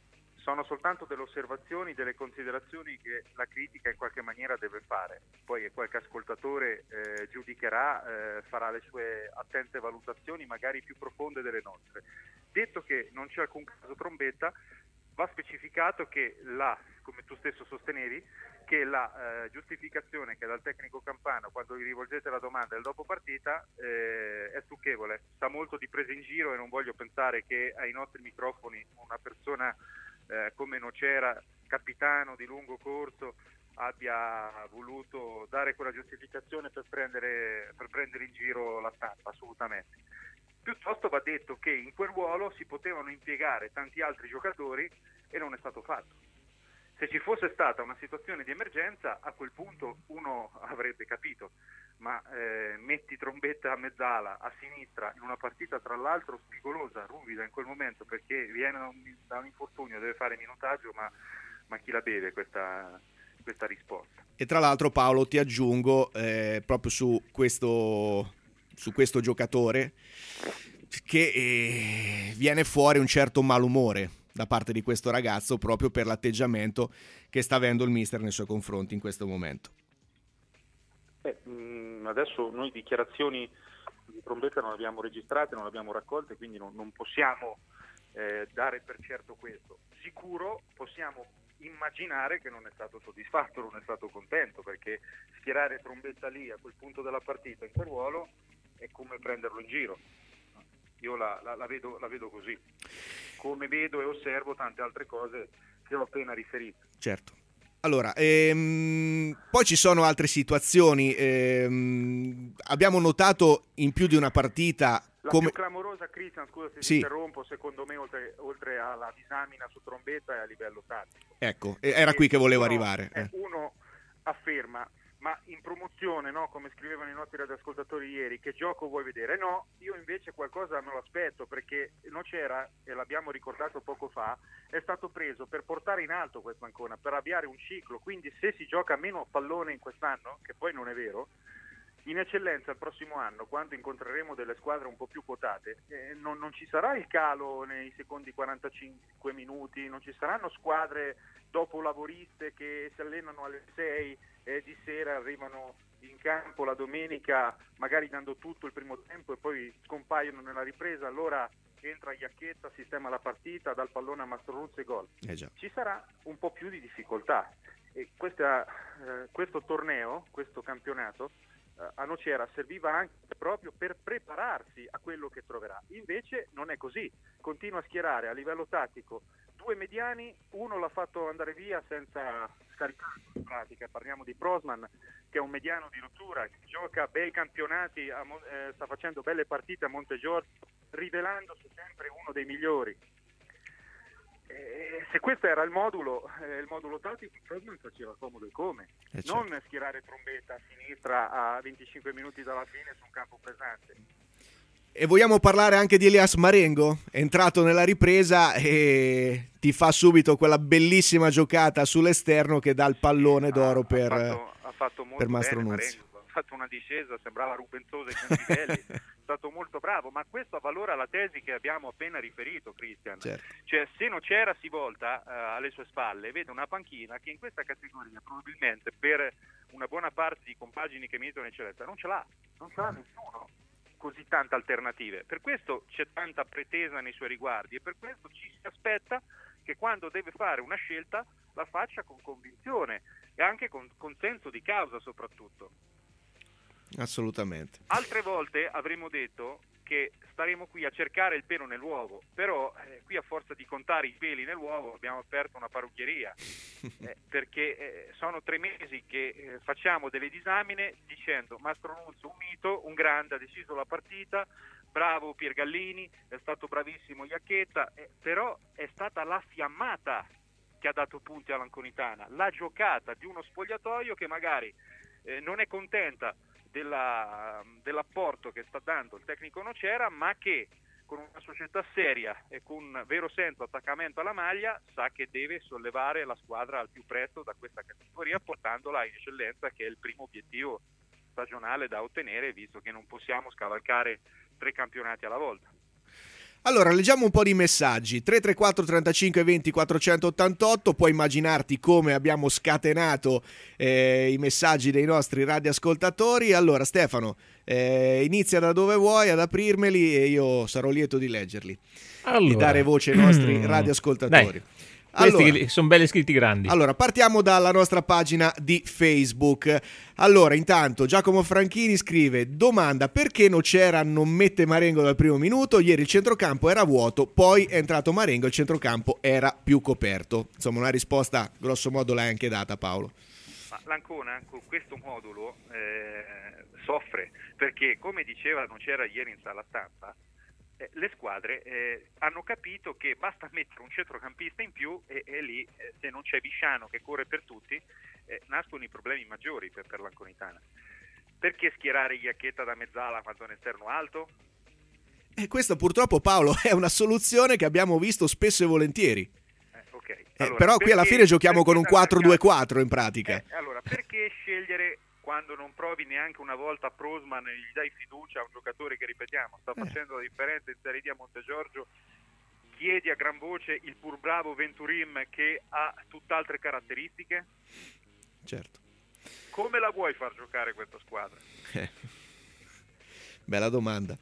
sono soltanto delle osservazioni, delle considerazioni che la critica in qualche maniera deve fare. Poi qualche ascoltatore eh, giudicherà, eh, farà le sue attente valutazioni, magari più profonde delle nostre. Detto che non c'è alcun caso trombetta, va specificato che la, come tu stesso sostenevi, che la eh, giustificazione che dal tecnico Campano, quando gli rivolgete la domanda del dopo partita, eh, è stucchevole, sta molto di presa in giro, e non voglio pensare che ai nostri microfoni una persona eh, come Nocera, capitano di lungo corso, abbia voluto dare quella giustificazione per prendere, per prendere in giro la stampa, assolutamente. Piuttosto va detto che in quel ruolo si potevano impiegare tanti altri giocatori e non è stato fatto. Se ci fosse stata una situazione di emergenza, a quel punto uno avrebbe capito, ma eh, metti Trombetta a mezzala, a sinistra, in una partita tra l'altro spigolosa, ruvida in quel momento, perché viene da un, da un infortunio, deve fare minutaggio, ma, ma chi la beve questa, questa risposta? E tra l'altro, Paolo, ti aggiungo eh, proprio su questo, su questo giocatore che eh, viene fuori un certo malumore da parte di questo ragazzo, proprio per l'atteggiamento che sta avendo il mister nei suoi confronti in questo momento. Eh, mh, adesso noi dichiarazioni di Trombetta non le abbiamo registrate, non le abbiamo raccolte, quindi non, non possiamo eh, dare per certo questo. Sicuro possiamo immaginare che non è stato soddisfatto, non è stato contento, perché schierare Trombetta lì a quel punto della partita in quel ruolo è come prenderlo in giro. Io la, la, la, vedo, la vedo così, come vedo e osservo tante altre cose che ho appena riferito. Certo. Allora, ehm, poi ci sono altre situazioni. Ehm, abbiamo notato in più di una partita la come... più clamorosa, Cristian, scusa se sì. ti interrompo, secondo me oltre, oltre alla disamina su Trombetta è a livello tattico. Ecco, era qui che volevo uno, arrivare. Eh. Eh. Uno afferma, ma in promozione, no, come scrivevano i nostri radioascoltatori ieri, che gioco vuoi vedere? No, io invece qualcosa me lo aspetto, perché Nocera, e l'abbiamo ricordato poco fa, è stato preso per portare in alto questa Ancona, per avviare un ciclo, quindi se si gioca meno pallone in quest'anno, che poi non è vero, in eccellenza il prossimo anno, quando incontreremo delle squadre un po' più quotate, eh, non, non ci sarà il calo nei secondi quarantacinque minuti, non ci saranno squadre dopo lavoriste che si allenano alle sei e di sera arrivano in campo la domenica magari dando tutto il primo tempo e poi scompaiono nella ripresa, allora entra Iacchetta, sistema la partita, dà il pallone a Mastroluzzo e gol. Eh già. Ci sarà un po' più di difficoltà e questa, eh, questo torneo, questo campionato a Nocera serviva anche proprio per prepararsi a quello che troverà. Invece non è così, continua a schierare a livello tattico due mediani, uno l'ha fatto andare via senza scaricare in pratica, parliamo di Prosman che è un mediano di rottura, che gioca bei campionati, a, eh, sta facendo belle partite a Montegiorgio, rivelandosi sempre uno dei migliori. Eh, se questo era il modulo, eh, il modulo tattico, Prosman faceva comodo e come, eh certo. Non schierare Trombetta a sinistra a venticinque minuti dalla fine su un campo pesante. E vogliamo parlare anche di Elias Marengo, è entrato nella ripresa e ti fa subito quella bellissima giocata sull'esterno che dà il pallone d'oro ha, per, ha fatto, ha fatto molto per Mastro bene, Nunzio. Marengo, ha fatto una discesa, sembrava rupenzosa ai suoi livelli, è stato molto bravo, ma questo avvalora la tesi che abbiamo appena riferito, Cristian. Certo. Cioè, se Nocera si volta uh, alle sue spalle, vede una panchina che in questa categoria probabilmente per una buona parte di compagini che militano in eccellenza non ce l'ha, non ce l'ha nessuno così tante alternative. Per questo c'è tanta pretesa nei suoi riguardi e per questo ci si aspetta che quando deve fare una scelta la faccia con convinzione e anche con, con senso di causa soprattutto. Assolutamente. Altre volte avremmo detto che staremo qui a cercare il pelo nell'uovo, però eh, qui a forza di contare i peli nell'uovo abbiamo aperto una parrucchieria, eh, perché eh, sono tre mesi che eh, facciamo delle disamine dicendo Mastro Nunzio un mito, un grande, ha deciso la partita, bravo Piergallini, è stato bravissimo Iacchetta, eh, però è stata la fiammata che ha dato punti all'Anconitana, la giocata di uno spogliatoio che magari eh, non è contenta Della, dell'apporto che sta dando il tecnico Nocera, ma che con una società seria e con vero senso attaccamento alla maglia sa che deve sollevare la squadra al più presto da questa categoria portandola in eccellenza, che è il primo obiettivo stagionale da ottenere, visto che non possiamo scavalcare tre campionati alla volta. Allora, leggiamo un po' di messaggi. tre tre quattro trentacinque venti quattrocentottantotto. Puoi immaginarti come abbiamo scatenato eh, i messaggi dei nostri radioascoltatori. Allora, Stefano, eh, inizia da dove vuoi ad aprirmeli e io sarò lieto di leggerli allora. e dare voce ai nostri radioascoltatori. Dai. Questi Allora, sono belli scritti grandi. Allora, partiamo dalla nostra pagina di Facebook. Allora, intanto Giacomo Franchini scrive: domanda, perché Nocera non mette Marengo dal primo minuto? Ieri il centrocampo era vuoto, poi è entrato Marengo e il centrocampo era più coperto. Insomma, una risposta grosso modo l'hai anche data, Paolo. Ma l'Ancona con questo modulo eh, soffre, perché come diceva Nocera ieri in sala stampa, Eh, le squadre eh, hanno capito che basta mettere un centrocampista in più e, e lì eh, se non c'è Bisciano che corre per tutti eh, nascono i problemi maggiori per, per l'Anconitana. Perché schierare Iacchetta da mezzala quando è un esterno alto? E questa purtroppo, Paolo, è una soluzione che abbiamo visto spesso e volentieri. Eh, okay. eh, allora, però qui alla perché, fine giochiamo con un quattro due mercato, quattro in pratica. Eh, allora, perché scegliere quando non provi neanche una volta Prosman e gli dai fiducia a un giocatore che, ripetiamo, sta facendo la differenza in Serie D a Montegiorgio, chiedi a gran voce il pur bravo Venturim che ha tutt'altre caratteristiche? Certo. Come la vuoi far giocare questa squadra? Eh. Bella domanda.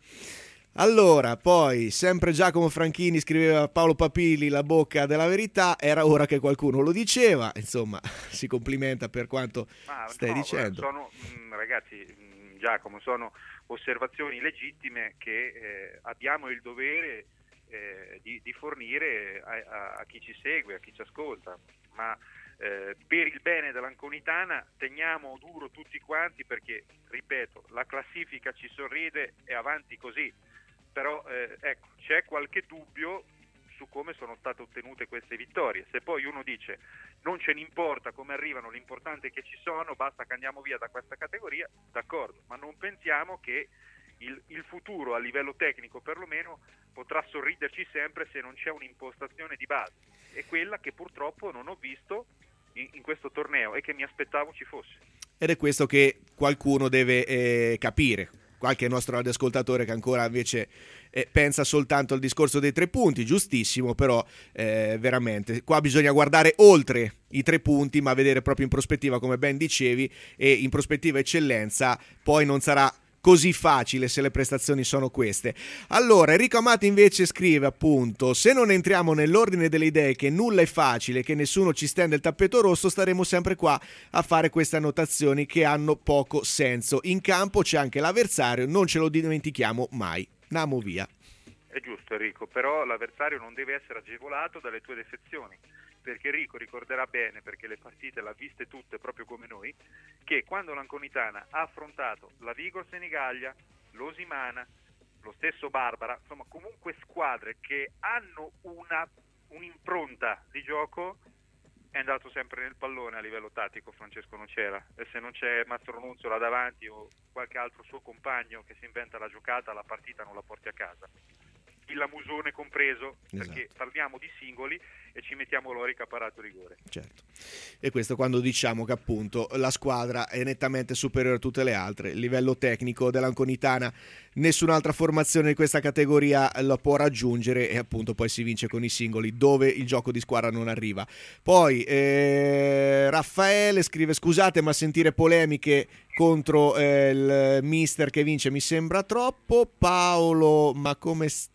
Allora, poi, sempre Giacomo Franchini scriveva: Paolo Papilli, la bocca della verità, era ora che qualcuno lo diceva. Insomma, si complimenta per quanto Ma stai no, dicendo. Sono, mh, ragazzi, mh, Giacomo, sono osservazioni legittime che eh, abbiamo il dovere eh, di, di fornire a, a, a chi ci segue, a chi ci ascolta. Ma eh, per il bene dell'Anconitana teniamo duro tutti quanti, perché, ripeto, la classifica ci sorride e avanti così. Però eh, ecco, c'è qualche dubbio su come sono state ottenute queste vittorie. Se poi uno dice non ce ne importa come arrivano, l'importante è che ci sono, basta che andiamo via da questa categoria, d'accordo, ma non pensiamo che il, il futuro a livello tecnico perlomeno potrà sorriderci sempre se non c'è un'impostazione di base, è quella che purtroppo non ho visto in, in questo torneo e che mi aspettavo ci fosse. Ed è questo che qualcuno deve eh, capire. Qualche nostro radioascoltatore che ancora invece eh, pensa soltanto al discorso dei tre punti, giustissimo, però eh, veramente qua bisogna guardare oltre i tre punti, ma vedere proprio in prospettiva, come ben dicevi, e in prospettiva eccellenza. Poi non sarà così facile se le prestazioni sono queste. Allora, Enrico Amati invece scrive appunto: se non entriamo nell'ordine delle idee che nulla è facile, che nessuno ci stende il tappeto rosso, staremo sempre qua a fare queste annotazioni che hanno poco senso. In campo c'è anche l'avversario, non ce lo dimentichiamo mai. Namo via. È giusto, Enrico, però l'avversario non deve essere agevolato dalle tue defezioni, perché Enrico ricorderà bene, perché le partite le ha viste tutte proprio come noi, che quando l'Anconitana ha affrontato la Vigor Senigallia, l'Osimana, lo stesso Barbara, insomma comunque squadre che hanno una un'impronta di gioco, è andato sempre nel pallone a livello tattico Francesco Nocera, e se non c'è Mastro Nunzio là davanti o qualche altro suo compagno che si inventa la giocata, la partita non la porti a casa. Il Lamusone compreso, perché esatto. Parliamo di singoli e ci mettiamo Lorica parato rigore. Certo. E questo quando diciamo che appunto la squadra è nettamente superiore a tutte le altre. Il livello tecnico dell'Anconitana nessun'altra formazione di questa categoria lo può raggiungere, e appunto poi si vince con i singoli dove il gioco di squadra non arriva. Poi eh, Raffaele scrive: scusate, ma sentire polemiche contro eh, il mister che vince mi sembra troppo. Paolo, ma come sta?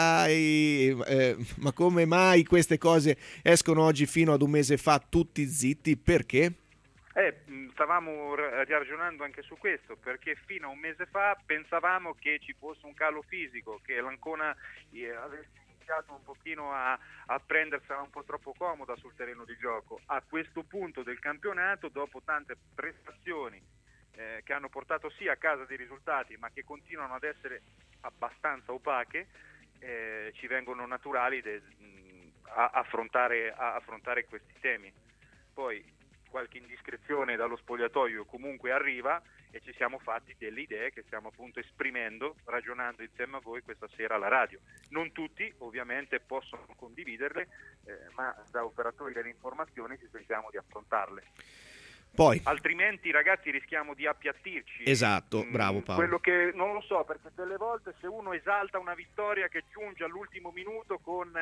Dai, eh, ma come mai queste cose escono oggi fino ad un mese fa tutti zitti? Perché? Eh, stavamo ragionando anche su questo, perché fino a un mese fa pensavamo che ci fosse un calo fisico, che l'Ancona eh, avesse iniziato un pochino a, a prendersela un po' troppo comoda sul terreno di gioco. A questo punto del campionato, dopo tante prestazioni eh, che hanno portato sì a casa dei risultati, ma che continuano ad essere abbastanza opache, Eh, ci vengono naturali de, mh, a, affrontare, a affrontare questi temi. Poi qualche indiscrezione dallo spogliatoio comunque arriva e ci siamo fatti delle idee che stiamo appunto esprimendo, ragionando insieme a voi questa sera alla radio. Non tutti ovviamente possono condividerle, eh, ma da operatori delle informazioni ci sentiamo di affrontarle. Poi. Altrimenti, ragazzi, rischiamo di appiattirci. Esatto, bravo Paolo. Quello che non lo so, perché delle volte se uno esalta una vittoria che giunge all'ultimo minuto con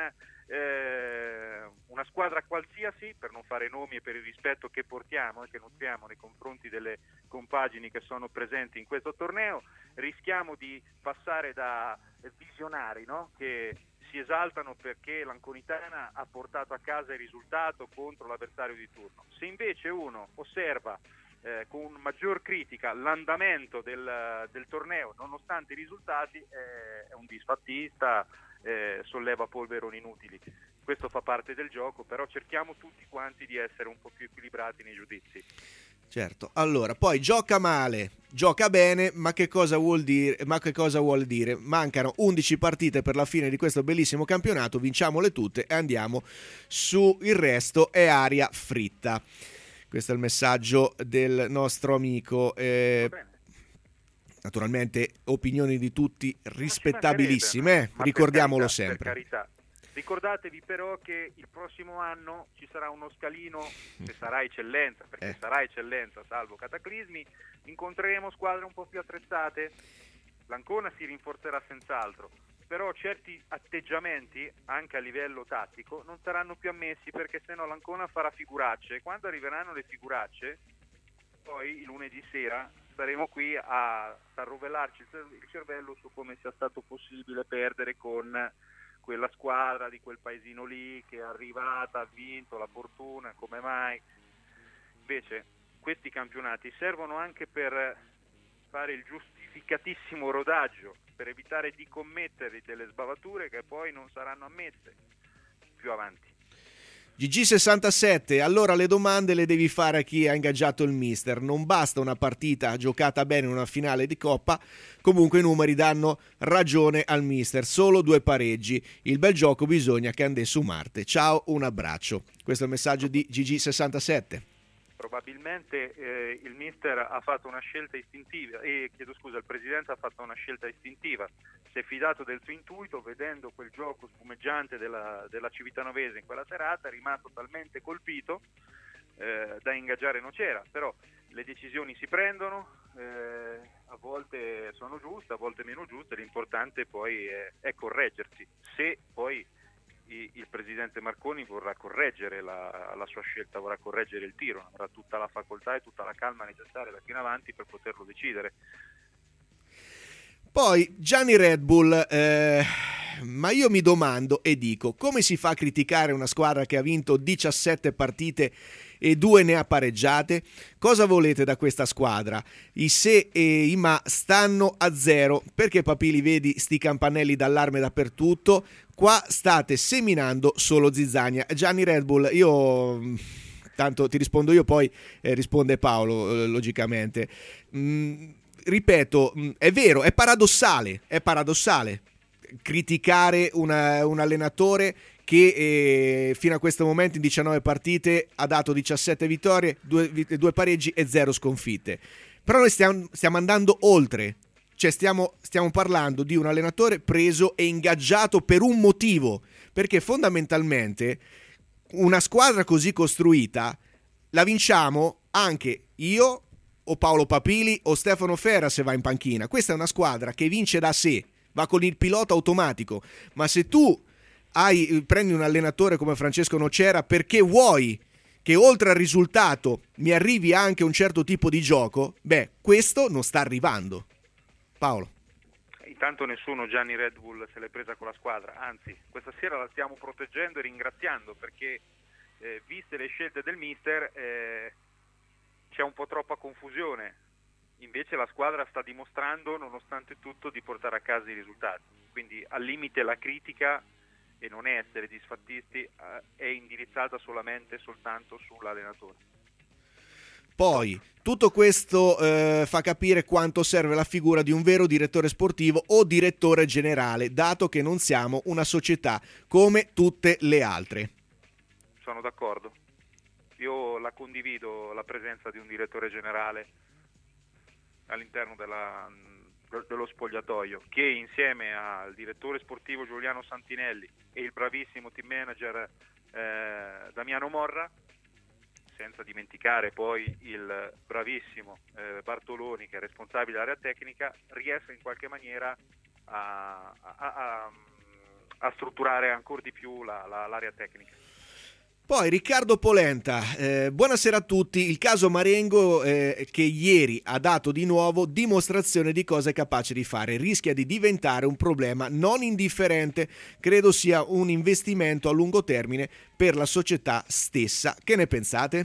eh, una squadra qualsiasi, per non fare nomi e per il rispetto che portiamo e che nutriamo nei confronti delle compagini che sono presenti in questo torneo, rischiamo di passare da visionari, no? Che si esaltano perché l'Anconitana ha portato a casa il risultato contro l'avversario di turno. Se invece uno osserva eh, con maggior critica l'andamento del, del torneo, nonostante i risultati, eh, è un disfattista, eh, solleva polveroni inutili. Questo fa parte del gioco, però cerchiamo tutti quanti di essere un po' più equilibrati nei giudizi. Certo, allora, poi gioca male, gioca bene, ma che cosa vuol dire? Ma che cosa vuol dire? Mancano undici partite per la fine di questo bellissimo campionato, vinciamole tutte e andiamo su il resto, è aria fritta. Questo è il messaggio del nostro amico. Eh, naturalmente opinioni di tutti rispettabilissime, eh? Ricordiamolo per carità, sempre. Per carità. Ricordatevi però che il prossimo anno ci sarà uno scalino che sarà eccellenza, perché Eh. sarà eccellenza salvo cataclismi, incontreremo squadre un po' più attrezzate, l'Ancona si rinforzerà senz'altro, però certi atteggiamenti anche a livello tattico non saranno più ammessi, perché sennò l'Ancona farà figuracce, e quando arriveranno le figuracce poi il lunedì sera saremo qui a, a rovellarci il cervello su come sia stato possibile perdere con quella squadra di quel paesino lì che è arrivata, ha vinto, la fortuna, come mai. Invece questi campionati servono anche per fare il giustificatissimo rodaggio, per evitare di commettere delle sbavature che poi non saranno ammesse più avanti. G G sessantasette, allora le domande le devi fare a chi ha ingaggiato il mister, non basta una partita giocata bene in una finale di Coppa, comunque i numeri danno ragione al mister, solo due pareggi, il bel gioco bisogna che ande su Marte, ciao, un abbraccio. Questo è il messaggio di G G sessantasette. Probabilmente eh, il mister ha fatto una scelta istintiva, e eh, chiedo scusa, il presidente ha fatto una scelta istintiva, si è fidato del suo intuito, vedendo quel gioco spumeggiante della, della Civitanovese in quella serata, è rimasto talmente colpito eh, da ingaggiare Nocera, però le decisioni si prendono, eh, a volte sono giuste, a volte meno giuste, l'importante poi è, è correggersi, se poi il presidente Marconi vorrà correggere la, la sua scelta, vorrà correggere il tiro, avrà tutta la facoltà e tutta la calma necessaria da qui in avanti per poterlo decidere. Poi Gianni Red Bull, eh, ma io mi domando e dico, come si fa a criticare una squadra che ha vinto diciassette partite e due ne ha pareggiate? Cosa volete da questa squadra? I se e i ma stanno a zero, perché Papili vedi sti campanelli d'allarme dappertutto, qua state seminando solo zizzania. Gianni Red Bull, io tanto ti rispondo io, poi eh, risponde Paolo, eh, logicamente. Mm, ripeto, è vero, è paradossale, è paradossale criticare una, un allenatore che eh, fino a questo momento in diciannove partite ha dato diciassette vittorie, due, due pareggi e zero sconfitte. Però noi stiamo, stiamo andando oltre, cioè stiamo, stiamo parlando di un allenatore preso e ingaggiato per un motivo, perché fondamentalmente una squadra così costruita la vinciamo anche io o Paolo Papili o Stefano Ferra se va in panchina. Questa è una squadra che vince da sé, va con il pilota automatico, ma se tu hai, prendi un allenatore come Francesco Nocera perché vuoi che oltre al risultato mi arrivi anche un certo tipo di gioco, beh, questo non sta arrivando. Paolo. Intanto nessuno Gianni Red Bull se l'è presa con la squadra, anzi questa sera la stiamo proteggendo e ringraziando, perché eh, viste le scelte del mister eh, c'è un po' troppa confusione, invece la squadra sta dimostrando nonostante tutto di portare a casa i risultati, quindi al limite la critica, e non è essere disfattisti, eh, è indirizzata solamente e soltanto sull'allenatore. Poi tutto questo eh, fa capire quanto serve la figura di un vero direttore sportivo o direttore generale, dato che non siamo una società come tutte le altre. Sono d'accordo, io la condivido la presenza di un direttore generale all'interno della, dello spogliatoio, che insieme al direttore sportivo Giuliano Santinelli e il bravissimo team manager eh, Damiano Morra, senza dimenticare poi il bravissimo eh, Bartoloni, che è responsabile dell'area tecnica, riesca in qualche maniera a, a, a, a strutturare ancora di più la, la, l'area tecnica. Poi Riccardo Polenta, eh, buonasera a tutti. Il caso Marengo eh, che ieri ha dato di nuovo dimostrazione di cosa è capace di fare, rischia di diventare un problema non indifferente, credo sia un investimento a lungo termine per la società stessa. Che ne pensate?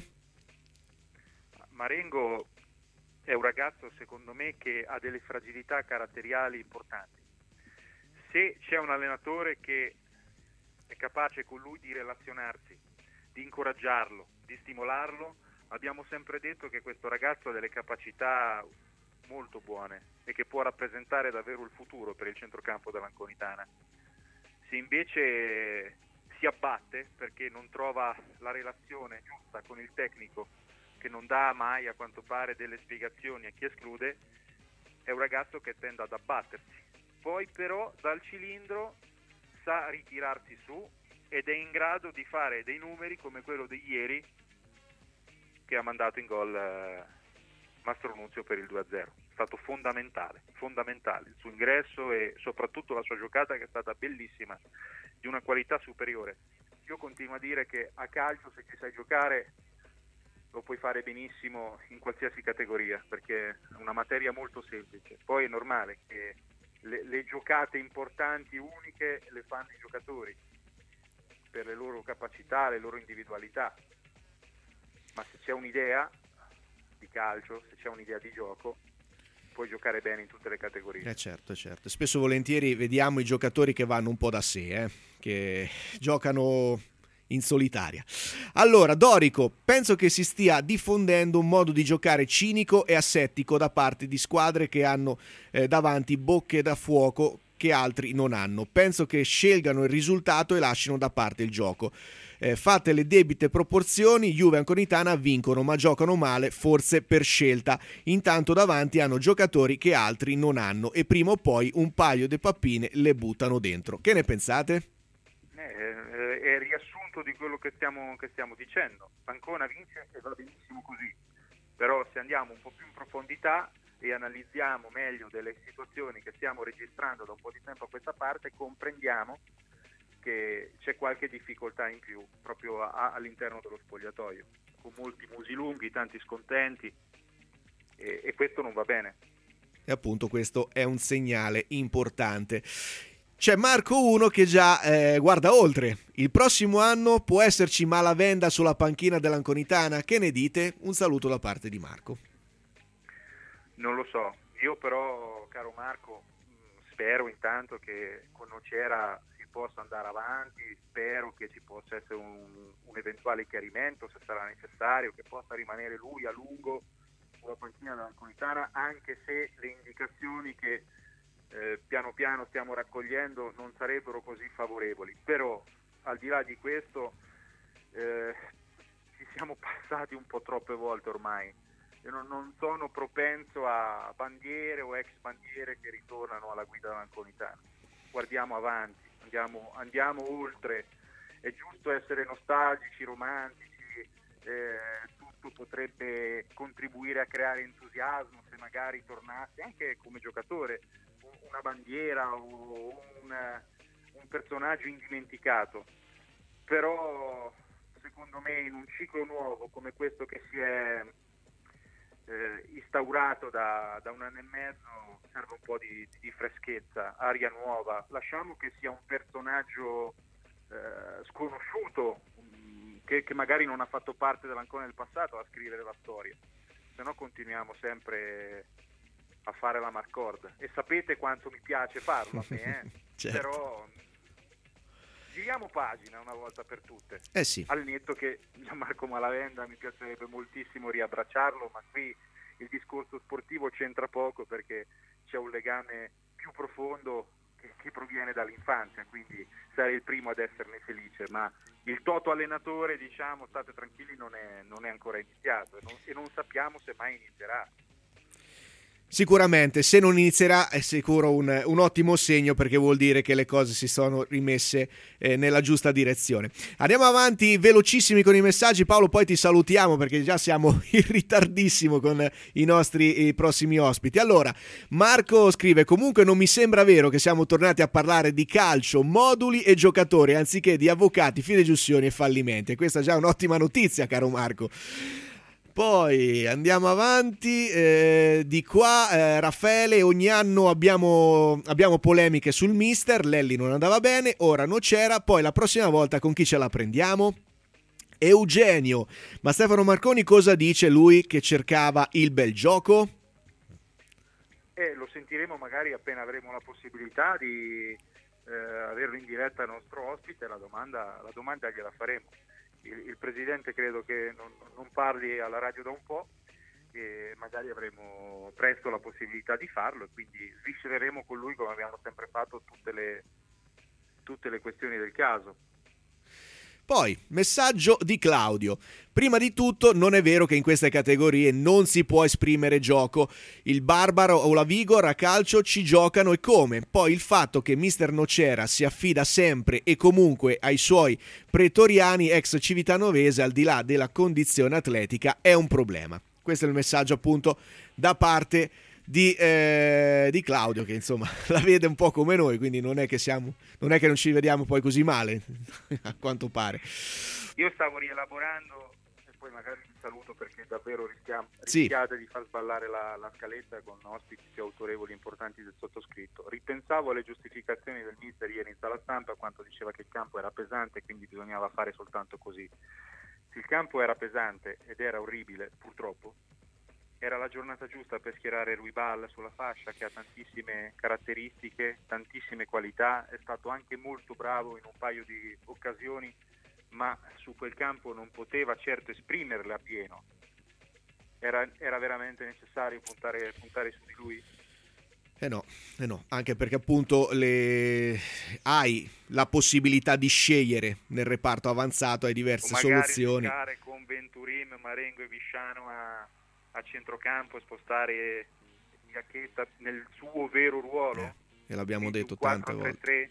Marengo è un ragazzo secondo me che ha delle fragilità caratteriali importanti. Se c'è un allenatore che è capace con lui di relazionarsi, di incoraggiarlo, di stimolarlo, abbiamo sempre detto che questo ragazzo ha delle capacità molto buone e che può rappresentare davvero il futuro per il centrocampo dell'Anconitana. Se invece si abbatte perché non trova la relazione giusta con il tecnico, che non dà mai a quanto pare delle spiegazioni a chi esclude, è un ragazzo che tende ad abbattersi. Poi però dal cilindro sa ritirarsi su ed è in grado di fare dei numeri come quello di ieri, che ha mandato in gol eh, Mastro Nunzio per il due a zero. È stato fondamentale, fondamentale il suo ingresso e soprattutto la sua giocata, che è stata bellissima, di una qualità superiore. Io continuo a dire che a calcio, se ci sai giocare, lo puoi fare benissimo in qualsiasi categoria, perché è una materia molto semplice. Poi è normale che le, le giocate importanti, uniche, le fanno i giocatori per le loro capacità, le loro individualità, ma se c'è un'idea di calcio, se c'è un'idea di gioco, puoi giocare bene in tutte le categorie. Eh certo, certo. Spesso volentieri vediamo i giocatori che vanno un po' da sé, eh? Che giocano in solitaria. Allora, Dorico, penso che si stia diffondendo un modo di giocare cinico e asettico da parte di squadre che hanno eh, davanti bocche da fuoco che altri non hanno. Penso che scelgano il risultato e lasciano da parte il gioco. Eh, fate le debite proporzioni, Juve e Anconitana vincono ma giocano male, forse per scelta. Intanto davanti hanno giocatori che altri non hanno e prima o poi un paio di pappine le buttano dentro. Che ne pensate? Eh, è il riassunto di quello che stiamo, che stiamo dicendo. Ancona vince e va benissimo così, però se andiamo un po' più in profondità e analizziamo meglio delle situazioni che stiamo registrando da un po' di tempo a questa parte, comprendiamo che c'è qualche difficoltà in più proprio a, all'interno dello spogliatoio, con molti musi lunghi, tanti scontenti, e, e questo non va bene. E appunto questo è un segnale importante. C'è Marco uno che già eh, guarda oltre. Il prossimo anno può esserci Malavenda sulla panchina dell'Anconitana. Che ne dite? Un saluto da parte di Marco. Non lo so, io però, caro Marco, spero intanto che con Nocera si possa andare avanti, spero che ci possa essere un, un eventuale chiarimento, se sarà necessario, che possa rimanere lui a lungo sulla panchina dell'Anconitana, anche se le indicazioni che eh, piano piano stiamo raccogliendo non sarebbero così favorevoli. Però, al di là di questo, eh, ci siamo passati un po' troppe volte ormai. Io non, non sono propenso a bandiere o ex bandiere che ritornano alla guida dell'Anconitana. Guardiamo avanti, andiamo, andiamo oltre. È giusto essere nostalgici, romantici, eh, tutto potrebbe contribuire a creare entusiasmo se magari tornasse anche come giocatore una bandiera o un, un personaggio indimenticato. Però secondo me in un ciclo nuovo come questo che si è Eh, instaurato da, da un anno e mezzo, serve un po' di, di freschezza, aria nuova. Lasciamo che sia un personaggio eh, sconosciuto, mh, che, che magari non ha fatto parte dell'Ancona del passato a scrivere la storia, se no continuiamo sempre a fare la marcord, e sapete quanto mi piace farlo a me, eh? Certo. Però giriamo pagina una volta per tutte. Eh sì. Al netto che Gianmarco Malavenda mi piacerebbe moltissimo riabbracciarlo, ma qui il discorso sportivo c'entra poco perché c'è un legame più profondo che, che proviene dall'infanzia, quindi sarei il primo ad esserne felice, ma il toto allenatore, diciamo, state tranquilli, non è, non è ancora iniziato e non, e non sappiamo se mai inizierà. Sicuramente, se non inizierà è sicuro un, un ottimo segno, perché vuol dire che le cose si sono rimesse eh, nella giusta direzione. Andiamo avanti velocissimi con i messaggi, Paolo, poi ti salutiamo perché già siamo in ritardissimo con i nostri i prossimi ospiti. Allora, Marco scrive: comunque non mi sembra vero che siamo tornati a parlare di calcio, moduli e giocatori anziché di avvocati, fideiussioni e fallimenti. E questa è già un'ottima notizia, caro Marco. Poi andiamo avanti, eh, di qua eh, Raffaele: ogni anno abbiamo, abbiamo polemiche sul mister, Lelli non andava bene, ora non c'era, poi la prossima volta con chi ce la prendiamo? Eugenio: ma Stefano Marconi cosa dice, lui che cercava il bel gioco? Eh, lo sentiremo magari appena avremo la possibilità di eh, averlo in diretta al nostro ospite, la domanda, la domanda gliela faremo. Il, il Presidente credo che non, non parli alla radio da un po' e magari avremo presto la possibilità di farlo e quindi sviscereremo con lui, come abbiamo sempre fatto, tutte le, tutte le questioni del caso. Poi, messaggio di Claudio: prima di tutto non è vero che in queste categorie non si può esprimere gioco. Il Barbaro o la Vigor a calcio ci giocano e come. Poi il fatto che mister Nocera si affida sempre e comunque ai suoi pretoriani ex civitanovese, al di là della condizione atletica, è un problema. Questo è il messaggio appunto da parte di, eh, di Claudio, che insomma la vede un po' come noi, quindi non è che siamo, non è che non ci vediamo poi così male a quanto pare. Io stavo rielaborando e poi magari vi saluto perché davvero rischiamo, sì. rischiate di far sballare la, la scaletta con ospiti più autorevoli e importanti del sottoscritto. Ripensavo alle giustificazioni del mister ieri in sala stampa quando diceva che il campo era pesante e quindi bisognava fare soltanto così. Se il campo era pesante ed era orribile, purtroppo era la giornata giusta per schierare Rui Ball sulla fascia, che ha tantissime caratteristiche, tantissime qualità, è stato anche molto bravo in un paio di occasioni, ma su quel campo non poteva certo esprimerle a pieno. Era, era veramente necessario puntare, puntare su di lui? Eh no, eh no, anche perché appunto le... hai la possibilità di scegliere nel reparto avanzato, hai diverse o magari soluzioni. Giocare con Venturim, Marengo e Visciano a a centrocampo e spostare Iacchetta nel suo vero ruolo, eh, e l'abbiamo quindi detto quattro, tante volte. tre, tre.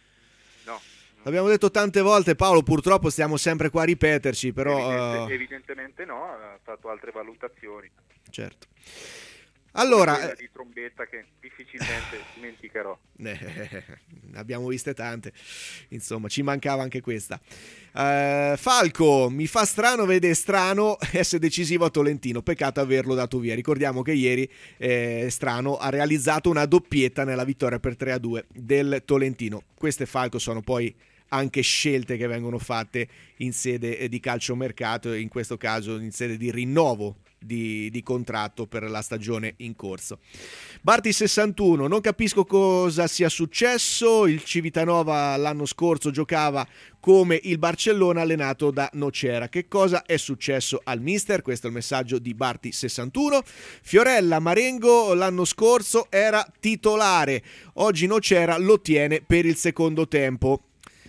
No, l'abbiamo detto tante volte, Paolo, purtroppo stiamo sempre qua a ripeterci, però Evidente, uh... evidentemente no, ha fatto altre valutazioni, certo. Allora, quella di Trombetta che difficilmente dimenticherò. Eh, abbiamo viste tante, insomma, ci mancava anche questa. Uh, Falco: mi fa strano vedere Strano essere decisivo a Tolentino, peccato averlo dato via. Ricordiamo che ieri eh, Strano ha realizzato una doppietta nella vittoria per tre a due del Tolentino. Queste, Falco, sono poi anche scelte che vengono fatte in sede di calciomercato e in questo caso in sede di rinnovo Di, di contratto per la stagione in corso. Barti sessantuno: non capisco cosa sia successo, il Civitanova l'anno scorso giocava come il Barcellona allenato da Nocera, che cosa è successo al mister? Questo è il messaggio di Barti sessantuno. Fiorella: Marengo l'anno scorso era titolare, oggi Nocera lo tiene per il secondo tempo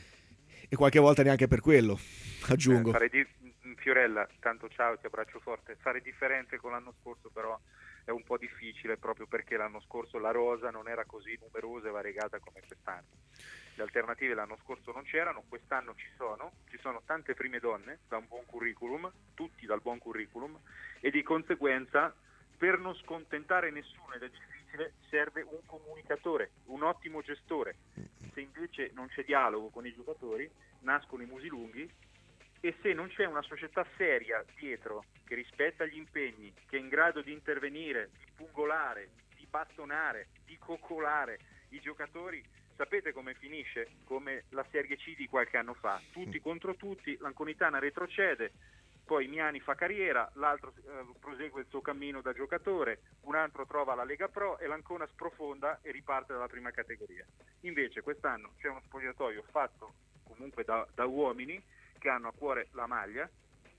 e qualche volta neanche per quello, aggiungo. Eh, fare di... Fiorella, tanto ciao, ti abbraccio forte. Fare differenze con l'anno scorso però è un po' difficile, proprio perché l'anno scorso la rosa non era così numerosa e variegata come quest'anno. Le alternative l'anno scorso non c'erano, quest'anno ci sono, ci sono tante prime donne da un buon curriculum, tutti dal buon curriculum, e di conseguenza per non scontentare nessuno, ed è difficile, serve un comunicatore, un ottimo gestore. Se invece non c'è dialogo con i giocatori, nascono i musi lunghi. E se non c'è una società seria dietro, che rispetta gli impegni, che è in grado di intervenire, di pungolare, di bastonare, di coccolare i giocatori, sapete come finisce? Come la Serie C di qualche anno fa, tutti contro tutti, l'Anconitana retrocede, poi Miani fa carriera, l'altro eh, prosegue il suo cammino da giocatore, un altro trova la Lega Pro e l'Ancona sprofonda e riparte dalla prima categoria. Invece quest'anno c'è uno spogliatoio fatto comunque da, da uomini che hanno a cuore la maglia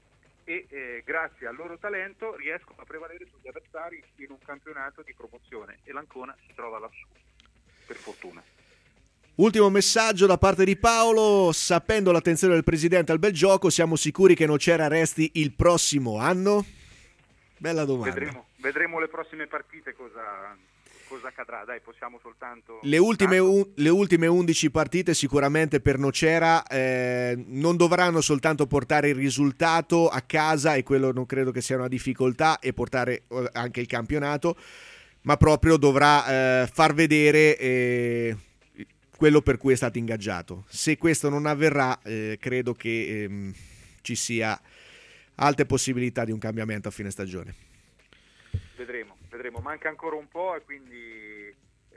e eh, grazie al loro talento riescono a prevalere sugli avversari in un campionato di promozione e l'Ancona si trova lassù, per fortuna. Ultimo messaggio da parte di Paolo: sapendo l'attenzione del presidente al bel gioco, siamo sicuri che Nocera resti il prossimo anno? Bella domanda. Vedremo, vedremo le prossime partite cosa, cosa accadrà. Dai, possiamo soltanto... Le ultime, un, le ultime undici partite sicuramente per Nocera eh, non dovranno soltanto portare il risultato a casa, e quello non credo che sia una difficoltà, e portare anche il campionato, ma proprio dovrà eh, far vedere eh, quello per cui è stato ingaggiato. Se questo non avverrà, eh, credo che ehm, ci sia alte possibilità di un cambiamento a fine stagione. Vedremo, vedremo. Manca ancora un po' e quindi eh,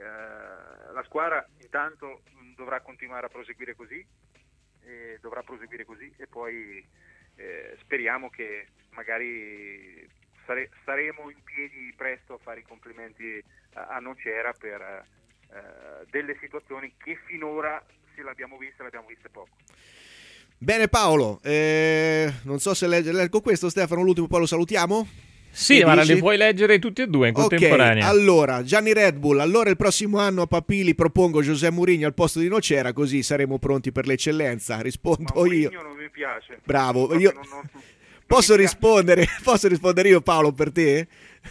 la squadra intanto dovrà continuare a proseguire così, e dovrà proseguire così e poi eh, speriamo che magari sare- saremo in piedi presto a fare i complimenti a, a Nocera per eh, delle situazioni che finora, se l'abbiamo viste, le abbiamo viste poco. Bene Paolo, eh, non so se leggo, leggo questo Stefano, l'ultimo, poi lo salutiamo? Sì, Che ma dici? li puoi leggere tutti e due in contemporanea. Ok, allora, Gianni Red Bull, allora il prossimo anno a Papili propongo José Mourinho al posto di Nocera, così saremo pronti per l'eccellenza. Rispondo Ma io. Mourinho non mi piace. Bravo, io Non, non, non posso mi rispondere, posso rispondere io Paolo per te?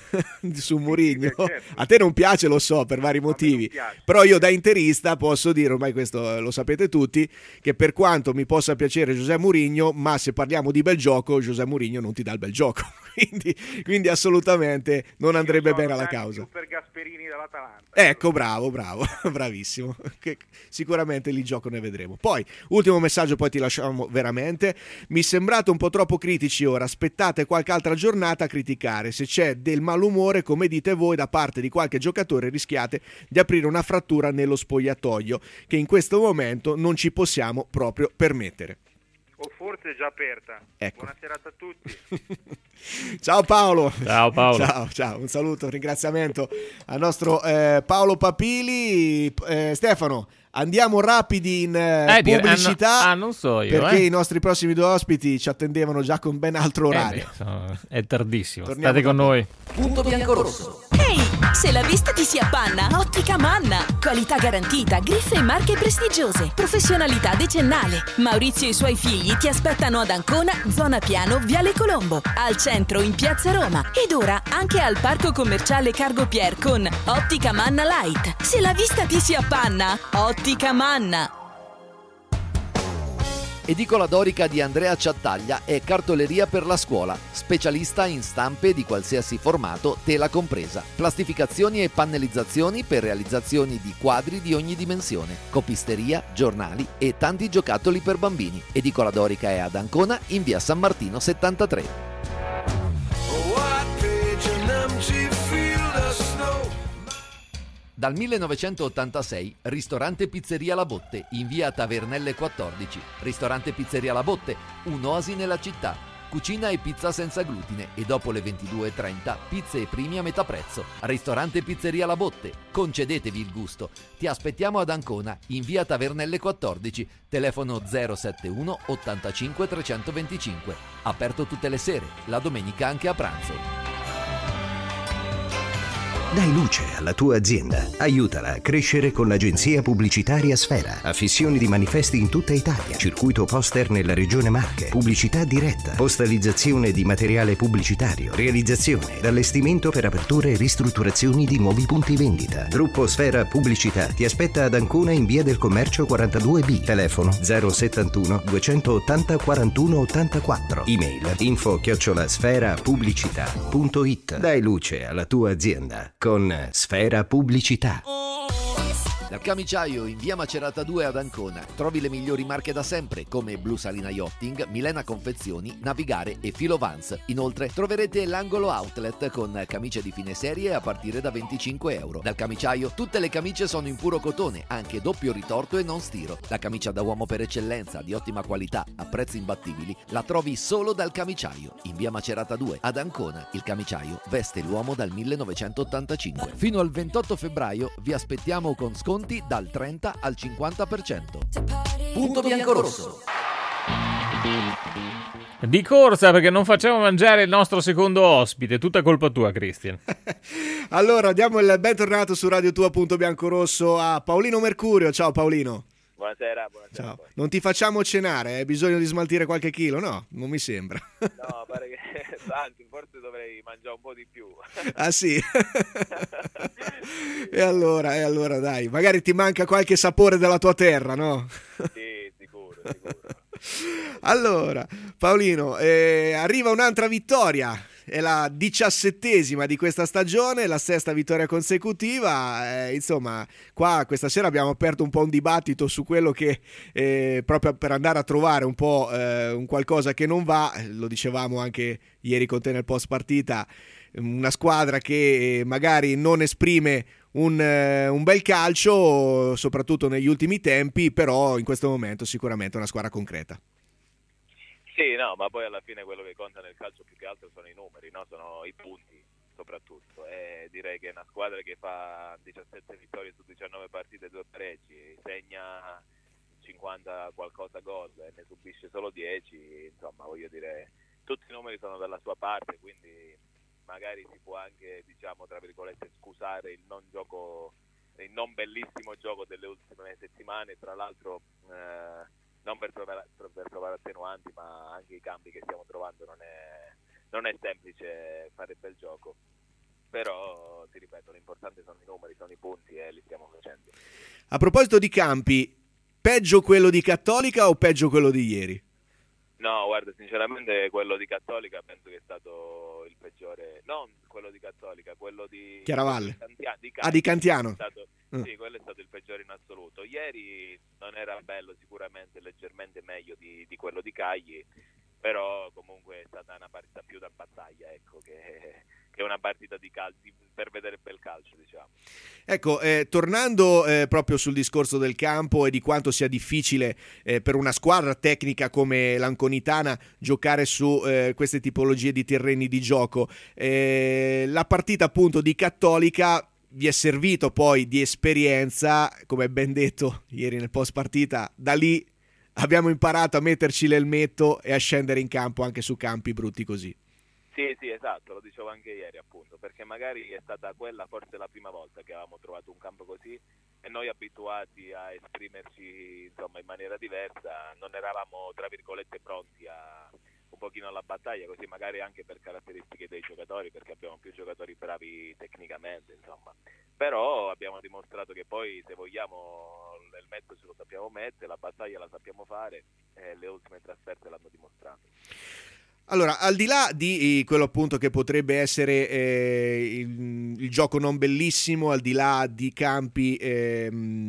Su Mourinho. sì, certo. A te non piace, lo so, per vari No, a me motivi. non piace. Però io da interista posso dire, ormai questo lo sapete tutti, che per quanto mi possa piacere José Mourinho, ma se parliamo di bel gioco, José Mourinho non ti dà il bel gioco. Quindi, quindi assolutamente non andrebbe Io sono bene alla anche causa. più per Gasperini dall'Atalanta. Ecco, bravo, bravo, bravissimo. Che sicuramente lì gioco ne vedremo. Poi, ultimo messaggio, poi ti lasciamo veramente. Mi sembrate un po' troppo critici ora. Aspettate qualche altra giornata a criticare. Se c'è del malumore, come dite voi, da parte di qualche giocatore, rischiate di aprire una frattura nello spogliatoio, che in questo momento non ci possiamo proprio permettere. O forse è già aperta. Ecco. Buona serata a tutti. Ciao Paolo. Ciao Paolo. Ciao, ciao, un saluto, un ringraziamento al nostro eh, Paolo Papili. Eh, Stefano, andiamo rapidi in eh, Eh, dire- pubblicità. ah, no- ah, non so io, perché eh. i nostri prossimi due ospiti ci attendevano già con ben altro Eh orario. beh, sono- è tardissimo. Torniamo State con dopo. noi. Punto biancorosso. Ehi, se la vista ti si appanna, Ottica Manna. Qualità garantita, griffe e marche prestigiose, professionalità decennale. Maurizio e i suoi figli ti aspettano ad Ancona, zona Piano, Viale Colombo, al centro in Piazza Roma ed ora anche al Parco Commerciale Cargo Pier con Ottica Manna Light. Se la vista ti si appanna, Ottica Manna. Edicola Dorica di Andrea Ciattaglia è cartoleria per la scuola, specialista in stampe di qualsiasi formato, tela compresa, plastificazioni e pannellizzazioni per realizzazioni di quadri di ogni dimensione, copisteria, giornali e tanti giocattoli per bambini. Edicola Dorica è ad Ancona in via San Martino settantatré. Dal millenovecentottantasei, ristorante Pizzeria La Botte, in via Tavernelle quattordici. Ristorante Pizzeria La Botte, un'oasi nella città. Cucina e pizza senza glutine e dopo le ventidue e trenta pizze e primi a metà prezzo. Ristorante Pizzeria La Botte, concedetevi il gusto. Ti aspettiamo ad Ancona, in via Tavernelle quattordici, telefono zero sette uno ottantacinque trecentoventicinque. Aperto tutte le sere, la domenica anche a pranzo. Dai luce alla tua azienda. Aiutala a crescere con l'agenzia pubblicitaria Sfera. Affissioni di manifesti in tutta Italia. Circuito poster nella regione Marche. Pubblicità diretta. Postalizzazione di materiale pubblicitario. Realizzazione ed allestimento per aperture e ristrutturazioni di nuovi punti vendita. Gruppo Sfera Pubblicità ti aspetta ad Ancona in via del Commercio quarantadue B. Telefono zero settantuno duecentottanta quarantuno ottantaquattro. Email info chiocciola sfera pubblicità punto it. Dai luce alla tua azienda con Sfera Pubblicità. Dal Camiciaio in via Macerata due ad Ancona trovi le migliori marche da sempre come Blu Salina Yachting, Milena Confezioni, Navigare e Filovans. Inoltre troverete l'angolo outlet con camicie di fine serie a partire da venticinque euro. Dal Camiciaio tutte le camicie sono in puro cotone, anche doppio ritorto e non stiro. La camicia da uomo per eccellenza, di ottima qualità, a prezzi imbattibili, la trovi solo dal Camiciaio in via Macerata due ad Ancona. Il Camiciaio veste l'uomo dal millenovecentottantacinque. Fino al ventotto febbraio vi aspettiamo con sconti dal trenta al cinquanta per cento. Punto biancorosso. Di corsa, perché non facciamo mangiare il nostro secondo ospite. Tutta colpa tua, Christian. Allora, diamo il bentornato su Radio Tua Punto Biancorosso a Paolino Mercurio. Ciao Paolino. Buonasera, buonasera. Ciao. Non ti facciamo cenare, hai bisogno di smaltire qualche chilo? No, non mi sembra. No, pare che Anzi, forse dovrei mangiare un po' di più. Ah sì? E allora, e allora dai, magari ti manca qualche sapore della tua terra, no? Sì, sicuro, sicuro. Allora, Paolino, eh, arriva un'altra vittoria. È la diciassettesima di questa stagione, la sesta vittoria consecutiva. Eh, insomma, qua questa sera abbiamo aperto un po' un dibattito su quello che, eh, proprio per andare a trovare un po' eh, un qualcosa che non va. Lo dicevamo anche ieri con te nel post partita, una squadra che magari non esprime un, eh, un bel calcio, soprattutto negli ultimi tempi, però in questo momento sicuramente è una squadra concreta. Sì, no, ma poi alla fine quello che conta nel calcio più che altro sono i numeri, no? Sono i punti soprattutto, e direi che una squadra che fa diciassette vittorie su diciannove partite e due pareggi, segna cinquanta qualcosa gol e ne subisce solo dieci, insomma voglio dire, tutti i numeri sono dalla sua parte, quindi magari si può anche, diciamo, tra virgolette, scusare il non gioco, il non bellissimo gioco delle ultime settimane, tra l'altro eh, non per trovare, per trovare attenuanti, ma anche i cambi che stiamo trovando non è, non è semplice fare bel gioco, però ti ripeto, l'importante sono i numeri, sono i punti e li stiamo facendo. A proposito di campi, peggio quello di Cattolica o peggio quello di ieri? No, guarda, sinceramente quello di Cattolica penso che è stato il peggiore, non quello di Cattolica, quello di Chiaravalle. Quello di Cantia- di Ah, di Cantiano. è stato- Mm. Sì, quello è stato il peggiore in assoluto. Ieri non era bello, sicuramente leggermente meglio di, di quello di Cagli, però comunque è stata una partita più da battaglia, ecco, che, che una partita di cal- di, per vedere bel calcio, diciamo. Ecco, eh, tornando eh, proprio sul discorso del campo e di quanto sia difficile eh, per una squadra tecnica come l'Anconitana giocare su eh, queste tipologie di terreni di gioco, eh, la partita appunto di Cattolica vi è servito poi di esperienza, come ben detto ieri nel post partita, da lì abbiamo imparato a metterci l'elmetto e a scendere in campo anche su campi brutti così. Sì, sì, esatto, lo dicevo anche ieri appunto, perché magari è stata quella forse la prima volta che avevamo trovato un campo così e noi abituati a esprimerci insomma in maniera diversa non eravamo tra virgolette pronti a un pochino alla battaglia, così magari anche per caratteristiche dei giocatori, perché abbiamo più giocatori bravi tecnicamente, insomma. Però abbiamo dimostrato che poi se vogliamo il mezzo ce lo sappiamo mettere, la battaglia la sappiamo fare e le ultime trasferte l'hanno dimostrato. Allora, al di là di quello appunto che potrebbe essere eh, il, il gioco non bellissimo, al di là di campi eh,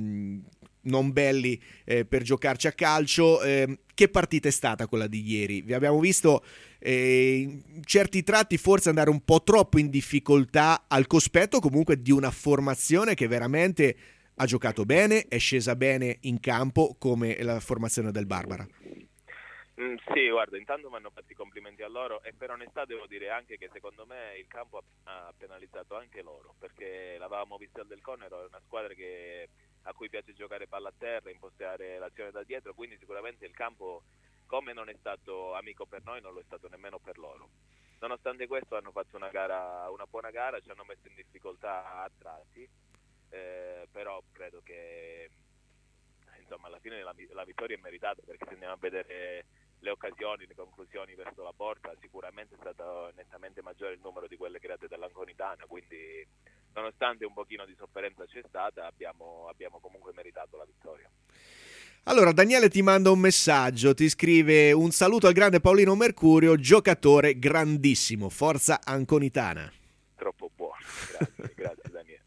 non belli eh, per giocarci a calcio, eh, che partita è stata quella di ieri? Vi abbiamo visto eh, in certi tratti forse andare un po' troppo in difficoltà al cospetto comunque di una formazione che veramente ha giocato bene, è scesa bene in campo come la formazione del Barbara. Mm, sì, guarda, intanto mi hanno fatto i complimenti a loro e per onestà devo dire anche che secondo me il campo ha, ha penalizzato anche loro, perché l'avevamo vista al Del Conero, è una squadra che, a cui piace giocare palla a terra, impostare l'azione da dietro, quindi sicuramente il campo, come non è stato amico per noi, non lo è stato nemmeno per loro. Nonostante questo hanno fatto una gara, una buona gara, ci hanno messo in difficoltà a tratti, eh, però credo che insomma alla fine la, la vittoria è meritata, perché se andiamo a vedere le occasioni, le conclusioni verso la porta, sicuramente è stato nettamente maggiore il numero di quelle create dall'Anconitana, quindi nonostante un pochino di sofferenza c'è stata, abbiamo, abbiamo comunque meritato la vittoria. Allora Daniele ti manda un messaggio, ti scrive: un saluto al grande Paolino Mercurio, giocatore grandissimo, forza Anconitana. Troppo buono, grazie, grazie Daniele.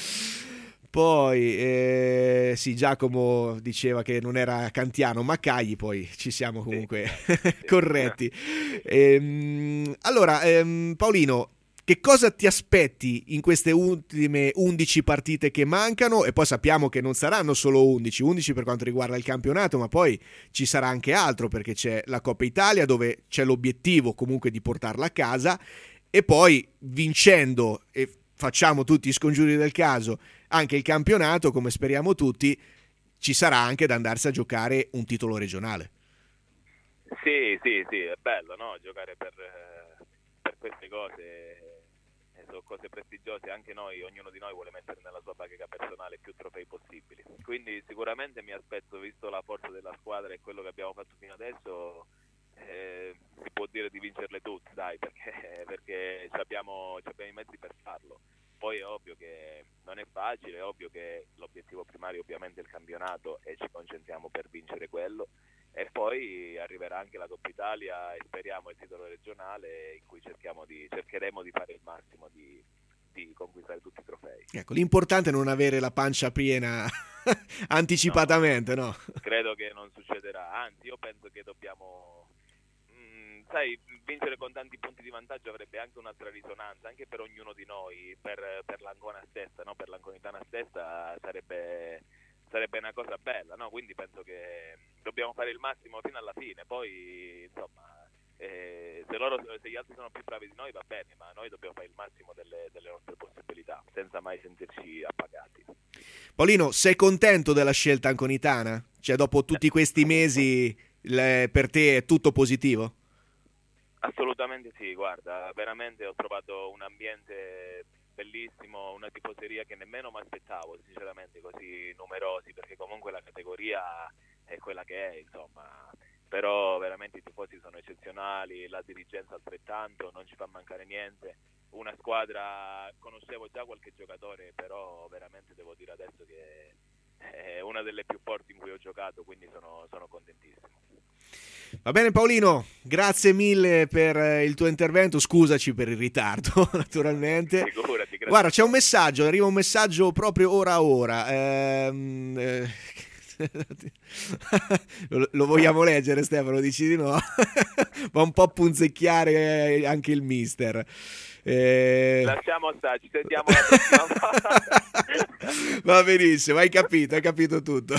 Poi eh, sì, Giacomo diceva che non era Cantiano ma Cagli, poi ci siamo comunque sì. corretti. Ehm, allora ehm, Paolino, che cosa ti aspetti in queste ultime undici partite che mancano? E poi sappiamo che non saranno solo undici, undici per quanto riguarda il campionato, ma poi ci sarà anche altro, perché c'è la Coppa Italia dove c'è l'obiettivo comunque di portarla a casa, e poi vincendo, e facciamo tutti i scongiuri del caso, anche il campionato, come speriamo tutti, ci sarà anche da andarsi a giocare un titolo regionale. Sì, sì, sì, è bello, no? Giocare per, per queste cose, eh, sono cose prestigiose, anche noi, ognuno di noi vuole mettere nella sua bacheca personale più trofei possibili. Quindi sicuramente mi aspetto, visto la forza della squadra e quello che abbiamo fatto fino adesso, eh, si può dire di vincerle tutte, dai, perché, perché abbiamo, abbiamo i mezzi per farlo. Poi è ovvio che non è facile, è ovvio che l'obiettivo primario ovviamente è il campionato e ci concentriamo per vincere quello, e poi arriverà anche la Coppa Italia e speriamo il titolo regionale, in cui cerchiamo di, cercheremo di fare il massimo di, di conquistare tutti i trofei. Ecco, l'importante è non avere la pancia piena anticipatamente, no? no? Credo che non succederà, anzi io penso che dobbiamo... sai, vincere con tanti punti di vantaggio avrebbe anche un'altra risonanza, anche per ognuno di noi, per, per l'Ancona stessa, no? Per l'Anconitana stessa sarebbe, sarebbe una cosa bella, no? Quindi penso che dobbiamo fare il massimo fino alla fine, poi insomma eh, se, loro, se gli altri sono più bravi di noi va bene, ma noi dobbiamo fare il massimo delle, delle nostre possibilità, senza mai sentirci appagati. Paolino, sei contento della scelta anconitana? Cioè dopo tutti questi mesi le, per te è tutto positivo? Assolutamente sì, guarda, veramente ho trovato un ambiente bellissimo, una tifoseria che nemmeno mi aspettavo, sinceramente, così numerosi, perché comunque la categoria è quella che è, insomma, però veramente i tifosi sono eccezionali, la dirigenza altrettanto, non ci fa mancare niente, una squadra, conoscevo già qualche giocatore, però veramente devo dire adesso che è una delle più forti in cui ho giocato, quindi sono, sono contentissimo. Va bene Paolino, grazie mille per il tuo intervento, scusaci per il ritardo naturalmente. Figurati, grazie. Guarda, c'è un messaggio, arriva un messaggio proprio ora a ora, ehm, eh, lo, lo vogliamo leggere Stefano, dici di no? Va un po' a punzecchiare anche il mister. Eh... Lasciamo stare, ci sentiamo la prossima volta. Va benissimo, hai capito, hai capito tutto.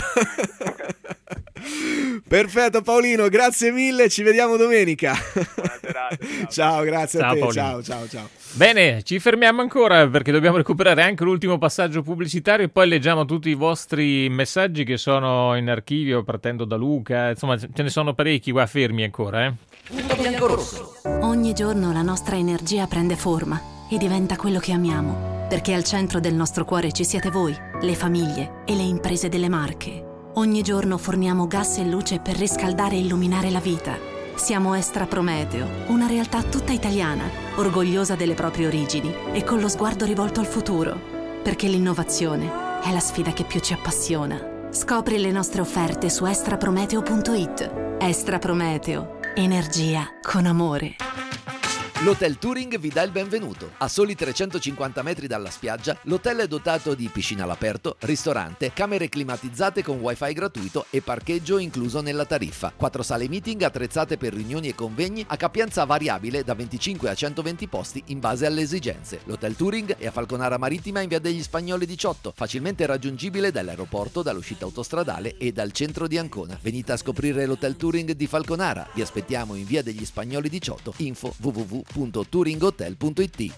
Perfetto Paolino, grazie mille, ci vediamo domenica. Buona serata, ciao. Ciao, grazie Ciao, a te, Paolino. ciao, ciao, ciao. Bene, ci fermiamo ancora perché dobbiamo recuperare anche l'ultimo passaggio pubblicitario e poi leggiamo tutti i vostri messaggi che sono in archivio partendo da Luca, insomma ce ne sono parecchi qua fermi ancora, eh. Punto biancorosso. Ogni giorno la nostra energia prende forma e diventa quello che amiamo, perché al centro del nostro cuore ci siete voi, le famiglie e le imprese delle Marche. Ogni giorno forniamo gas e luce per riscaldare e illuminare la vita. Siamo Estra Prometeo, una realtà tutta italiana, orgogliosa delle proprie origini e con lo sguardo rivolto al futuro, perché l'innovazione è la sfida che più ci appassiona. Scopri le nostre offerte su estraprometeo punto it. Estra Prometeo, energia con amore. L'Hotel Touring vi dà il benvenuto. A soli trecentocinquanta metri dalla spiaggia, l'hotel è dotato di piscina all'aperto, ristorante, camere climatizzate con wifi gratuito e parcheggio incluso nella tariffa. Quattro sale meeting attrezzate per riunioni e convegni a capienza variabile da venticinque a centoventi posti in base alle esigenze. L'Hotel Touring è a Falconara Marittima in via degli Spagnoli diciotto, facilmente raggiungibile dall'aeroporto, dall'uscita autostradale e dal centro di Ancona. Venite a scoprire l'Hotel Touring di Falconara. Vi aspettiamo in via degli Spagnoli diciotto. Info w w w punto touringhotel punto it.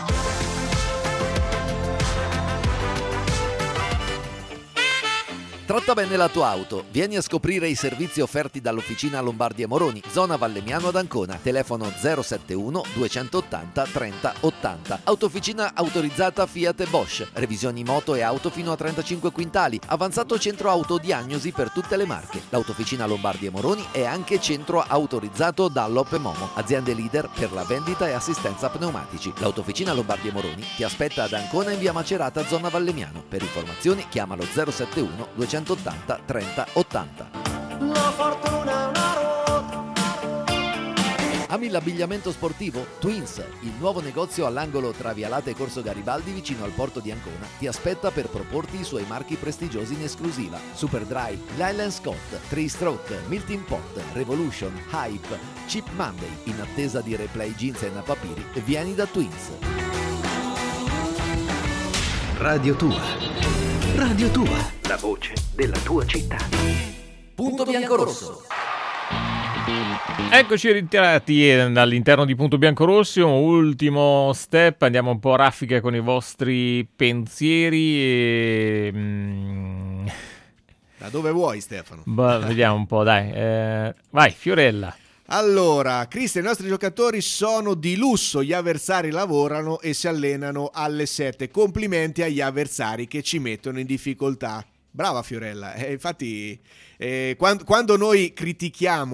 Tratta bene la tua auto. Vieni a scoprire i servizi offerti dall'Officina Lombardi Moroni, zona Vallemiano ad Ancona. Telefono zero sette uno duecentottanta trenta ottanta. Autofficina autorizzata Fiat e Bosch. Revisioni moto e auto fino a trentacinque quintali. Avanzato centro autodiagnosi per tutte le marche. L'Autofficina Lombardi Moroni è anche centro autorizzato Dunlop e Momo, aziende leader per la vendita e assistenza pneumatici. L'Autofficina Lombardi Moroni ti aspetta ad Ancona in via Macerata, zona Vallemiano. Per informazioni chiamalo zero sette uno duecentottanta trenta ottanta. La fortuna è una ruota. Ami l'abbigliamento sportivo? Twins, il nuovo negozio all'angolo tra Vialate e Corso Garibaldi vicino al porto di Ancona, ti aspetta per proporti i suoi marchi prestigiosi in esclusiva. Superdry, Lylan Scott, Three Stroke, Milton Pot, Revolution, Hype, Cheap Monday. In attesa di replay jeans e napapiri, vieni da Twins. Radio Tua. Radio Tua, la voce della tua città. Punto biancorosso. Eccoci ritirati all'interno di Punto Biancorosso, ultimo step, andiamo un po' a raffica con i vostri pensieri e... mm, Da dove vuoi Stefano? bah, vediamo un po', dai. Eh, vai, Fiorella. Allora, Cristian, i nostri giocatori sono di lusso, gli avversari lavorano e si allenano alle sette. Complimenti agli avversari che ci mettono in difficoltà. Brava Fiorella, eh, infatti eh, quando, quando noi critichiamo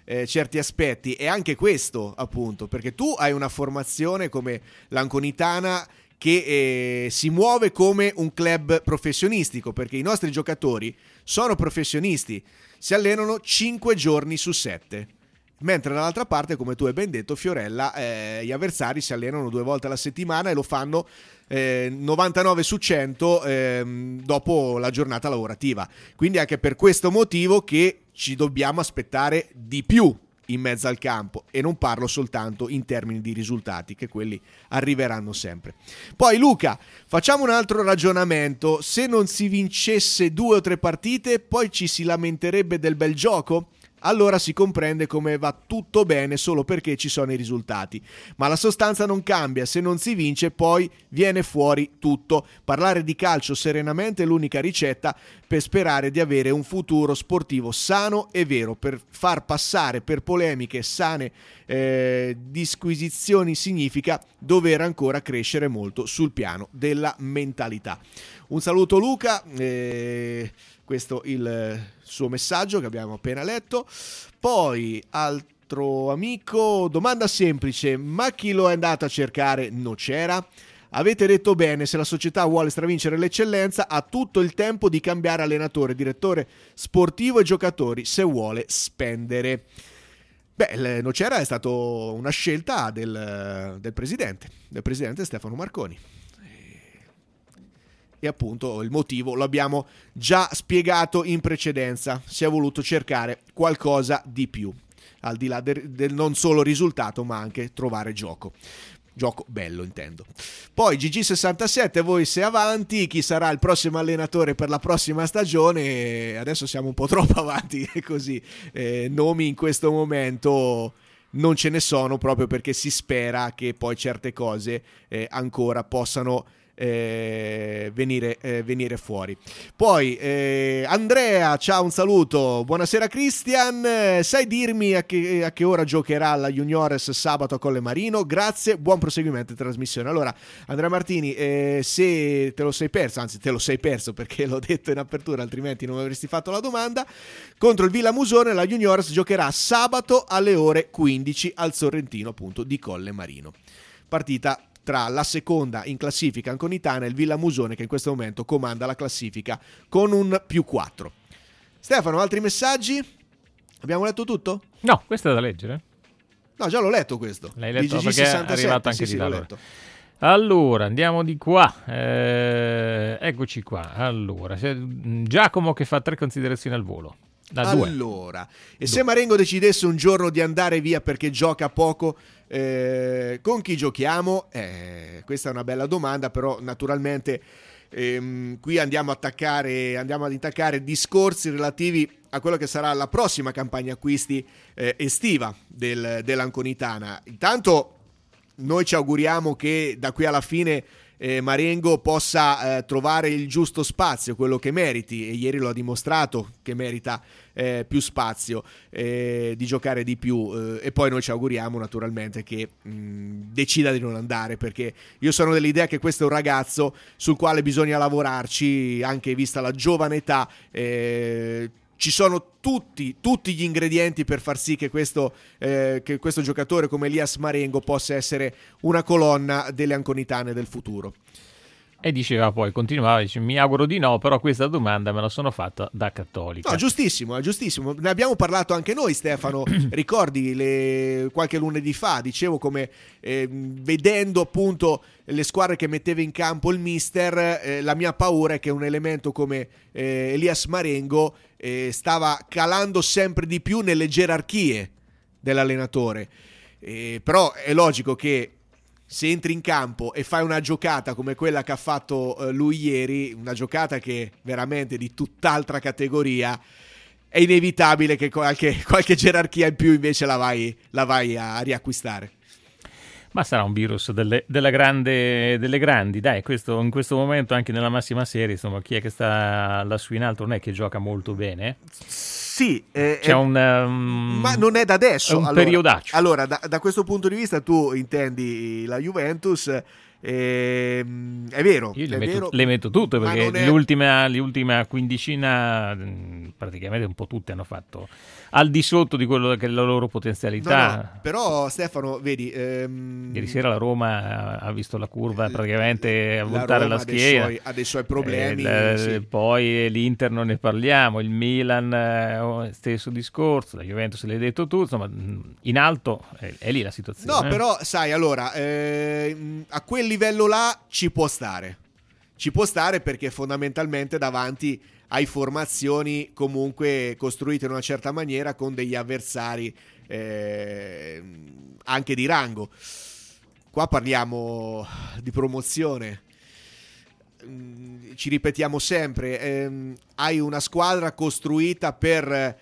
eh, certi aspetti. E anche questo, appunto, perché tu hai una formazione come l'Anconitana che eh, si muove come un club professionistico, perché i nostri giocatori sono professionisti, si allenano cinque giorni su sette. Mentre dall'altra parte, come tu hai ben detto, Fiorella, eh, gli avversari si allenano due volte alla settimana e lo fanno eh, novantanove su cento eh, dopo la giornata lavorativa. Quindi anche per questo motivo che ci dobbiamo aspettare di più in mezzo al campo, e non parlo soltanto in termini di risultati, che quelli arriveranno sempre. Poi Luca, facciamo un altro ragionamento: se non si vincesse due o tre partite poi ci si lamenterebbe del bel gioco? Allora si comprende come va tutto bene solo perché ci sono i risultati, ma la sostanza non cambia. Se non si vince poi viene fuori tutto. Parlare di calcio serenamente è l'unica ricetta per sperare di avere un futuro sportivo sano e vero. Per far passare per polemiche sane eh, disquisizioni significa dover ancora crescere molto sul piano della mentalità. Un saluto Luca, eh, questo il suo messaggio che abbiamo appena letto. Poi altro amico, domanda semplice: ma chi lo è andato a cercare? Nocera? Avete detto bene, se la società vuole stravincere l'eccellenza ha tutto il tempo di cambiare allenatore, direttore sportivo e giocatori se vuole spendere. Beh, Nocera è stato una scelta del, del presidente, del presidente Stefano Marconi. E appunto il motivo lo abbiamo già spiegato in precedenza: si è voluto cercare qualcosa di più, al di là del, del non solo risultato ma anche trovare gioco. Gioco bello, intendo. Poi G G sessantasette, voi sei avanti, chi sarà il prossimo allenatore per la prossima stagione? Adesso siamo un po' troppo avanti così, eh, nomi in questo momento non ce ne sono, proprio perché si spera che poi certe cose eh, ancora possano Eh, venire, eh, venire fuori. Poi eh, Andrea, ciao, un saluto, buonasera Christian, eh, sai dirmi a che, a che ora giocherà la Juniores sabato a Colle Marino? Grazie, buon proseguimento di trasmissione. Allora Andrea Martini, eh, se te lo sei perso, anzi te lo sei perso perché l'ho detto in apertura, altrimenti non avresti fatto la domanda, contro il Villa Musone la Juniores giocherà sabato alle ore quindici al Sorrentino, appunto, di Colle Marino. Partita tra la seconda in classifica Anconitana e il Villa Musone, che in questo momento comanda la classifica con un più quattro. Stefano, altri messaggi? Abbiamo letto tutto? No, questo è da leggere. No, già l'ho letto questo. L'hai letto perché è arrivato anche sì, di sì, là. letto. Allora, andiamo di qua. Eh, eccoci qua. Allora, Giacomo che fa tre considerazioni al volo. Da allora, due. E se Marengo decidesse un giorno di andare via perché gioca poco, eh, con chi giochiamo? Eh, questa è una bella domanda, però naturalmente ehm, qui andiamo, a attaccare, andiamo ad attaccare discorsi relativi a quello che sarà la prossima campagna acquisti eh, estiva del, dell'Anconitana. Intanto noi ci auguriamo che da qui alla fine Eh, Marengo possa eh, trovare il giusto spazio, quello che meriti, e ieri lo ha dimostrato che merita eh, più spazio, eh, di giocare di più, eh, e poi noi ci auguriamo naturalmente che mh, decida di non andare, perché io sono dell'idea che questo è un ragazzo sul quale bisogna lavorarci, anche vista la giovane età. eh, Ci sono tutti, tutti gli ingredienti per far sì che questo, eh, che questo giocatore come Elias Marengo possa essere una colonna delle Anconitane del futuro. E diceva poi, continuava, dice, mi auguro di no, però questa domanda me la sono fatta da cattolica. No, giustissimo, è giustissimo. Ne abbiamo parlato anche noi, Stefano, ricordi le, qualche lunedì fa, dicevo come eh, vedendo appunto le squadre che metteva in campo il mister, eh, la mia paura è che un elemento come eh, Elias Marengo eh, stava calando sempre di più nelle gerarchie dell'allenatore. Eh, però è logico che se entri in campo e fai una giocata come quella che ha fatto eh, lui ieri, una giocata che veramente di tutt'altra categoria, è inevitabile che qualche, qualche gerarchia in più invece la vai, la vai a riacquistare. Ma sarà un virus delle, della grande, delle grandi, dai, questo, in questo momento anche nella massima serie, insomma, chi è che sta lassù in alto non è che gioca molto bene. Sì, eh, c'è un, um, ma non è da adesso. È un allora, periodaccio. Allora, da, da questo punto di vista tu intendi la Juventus, Ehm, è vero, Io le è metto, vero, le metto tutte ma perché non è- l'ultima, l'ultima quindicina mh, praticamente un po' tutte hanno fatto al di sotto di quello che è la loro No, potenzialità. no, però Stefano, vedi, ehm, Ieri sera la Roma ha visto la curva praticamente la voltare Roma la ha dei schiena. suoi- ha dei suoi problemi, Eh, il- sì. Poi l'Inter non ne parliamo, il Milan eh, stesso discorso, la Juventus l'hai detto tu, insomma mh, in alto è, è lì la situazione. No, eh. però sai, allora, ehm, a quel livello là ci può stare. Ci può stare perché fondamentalmente davanti hai formazioni comunque costruite in una certa maniera con degli avversari eh, anche di rango. Qua parliamo di promozione. Mm, Ci ripetiamo sempre, ehm, hai una squadra costruita per,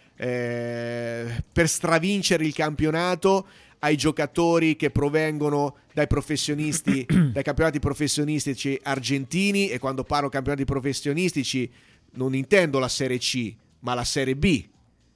eh, per stravincere il campionato, hai giocatori che provengono dai professionisti, dai campionati professionistici argentini, e quando parlo campionati professionistici non intendo la Serie C, ma la Serie B,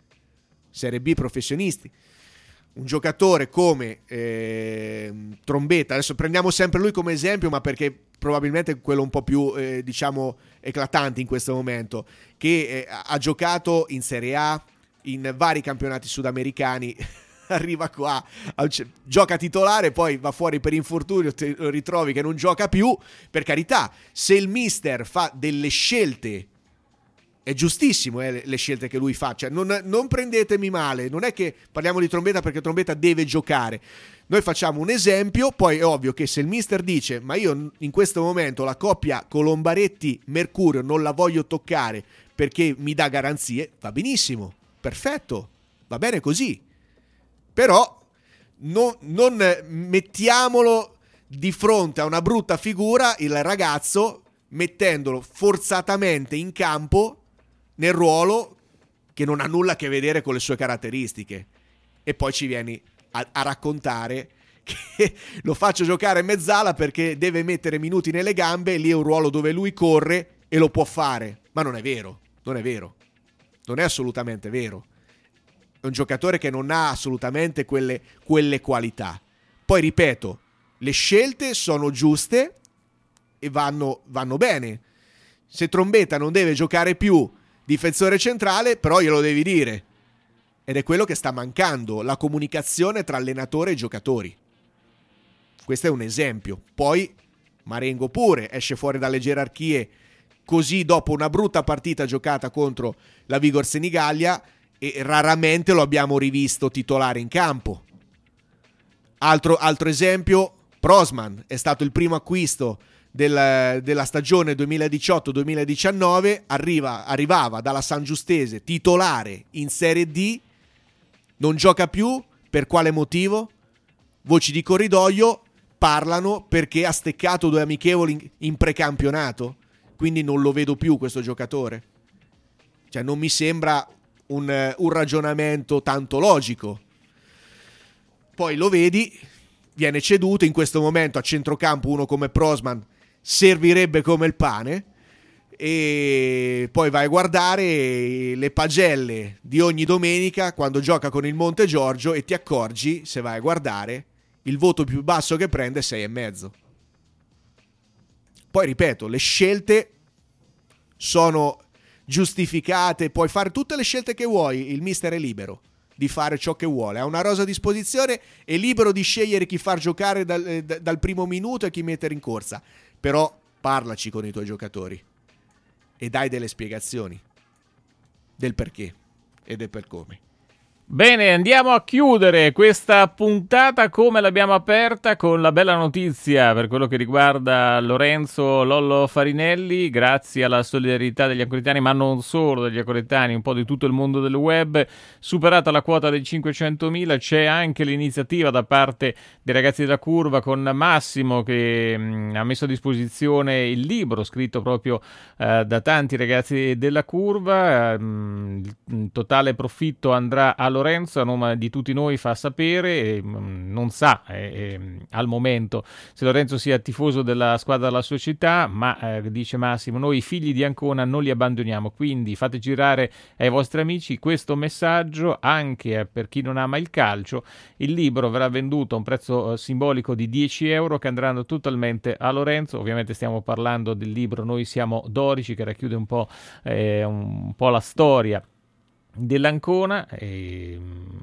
Serie B professionisti. Un giocatore come eh, Trombetta, adesso prendiamo sempre lui come esempio, ma perché probabilmente è quello un po' più eh, diciamo eclatante in questo momento, che eh, ha giocato in Serie A, in vari campionati sudamericani, arriva qua, gioca titolare, poi va fuori per infortunio, te lo ritrovi che non gioca più. Per carità, se il mister fa delle scelte, è giustissimo eh, le scelte che lui fa, cioè, non, non prendetemi male, non è che parliamo di Trombetta perché Trombetta deve giocare, noi facciamo un esempio. Poi è ovvio che se il mister dice ma io in questo momento la coppia Colombaretti-Mercurio non la voglio toccare perché mi dà garanzie, va benissimo, perfetto, va bene così, però no, non mettiamolo di fronte a una brutta figura il ragazzo, mettendolo forzatamente in campo nel ruolo che non ha nulla a che vedere con le sue caratteristiche, e poi ci vieni a, a raccontare che lo faccio giocare mezzala perché deve mettere minuti nelle gambe e lì è un ruolo dove lui corre e lo può fare. Ma non è vero, non è vero, non è assolutamente vero. È un giocatore che non ha assolutamente quelle, quelle qualità. Poi ripeto, le scelte sono giuste e vanno, vanno bene. Se Trombetta non deve giocare più difensore centrale, però glielo devi dire, ed è quello che sta mancando, la comunicazione tra allenatore e giocatori. Questo è un esempio. Poi Marengo pure esce fuori dalle gerarchie così dopo una brutta partita giocata contro la Vigor Senigallia, e raramente lo abbiamo rivisto titolare in campo. Altro, altro esempio, Prosman è stato il primo acquisto del, della stagione duemiladiciotto duemiladiciannove, arriva, arrivava dalla San Giustese titolare in Serie D, non gioca più. Per quale motivo? Voci di corridoio parlano perché ha steccato due amichevoli in, in precampionato, quindi non lo vedo più questo giocatore. Cioè non mi sembra un, un ragionamento tanto logico. Poi lo vedi, viene ceduto in questo momento a centrocampo, uno come Prosman servirebbe come il pane, e poi vai a guardare le pagelle di ogni domenica quando gioca con il Monte Giorgio e ti accorgi, se vai a guardare, il voto più basso che prende è sei e mezzo. Poi ripeto, le scelte sono giustificate, puoi fare tutte le scelte che vuoi, il mister è libero di fare ciò che vuole, ha una rosa a disposizione, è libero di scegliere chi far giocare dal, dal primo minuto e chi mettere in corsa, però parlaci con i tuoi giocatori e dai delle spiegazioni del perché e del per come. Bene, andiamo a chiudere questa puntata come l'abbiamo aperta con la bella notizia per quello che riguarda Lorenzo Lollo Farinelli. Grazie alla solidarietà degli ancoritani, ma non solo degli ancoritani, un po' di tutto il mondo del web, superata la quota dei cinquecentomila, c'è anche l'iniziativa da parte dei ragazzi della Curva con Massimo che mh, ha messo a disposizione il libro scritto proprio eh, da tanti ragazzi della Curva. Eh, il totale profitto andrà allo Lorenzo a nome di tutti noi fa sapere, eh, non sa eh, eh, al momento se Lorenzo sia tifoso della squadra della sua città, ma eh, dice Massimo, noi figli di Ancona non li abbandoniamo, quindi fate girare ai vostri amici questo messaggio anche per chi non ama il calcio. Il libro verrà venduto a un prezzo eh, simbolico di dieci euro che andranno totalmente a Lorenzo. Ovviamente stiamo parlando del libro Noi siamo Dorici, che racchiude un po', eh, un po' la storia dell'Ancona e,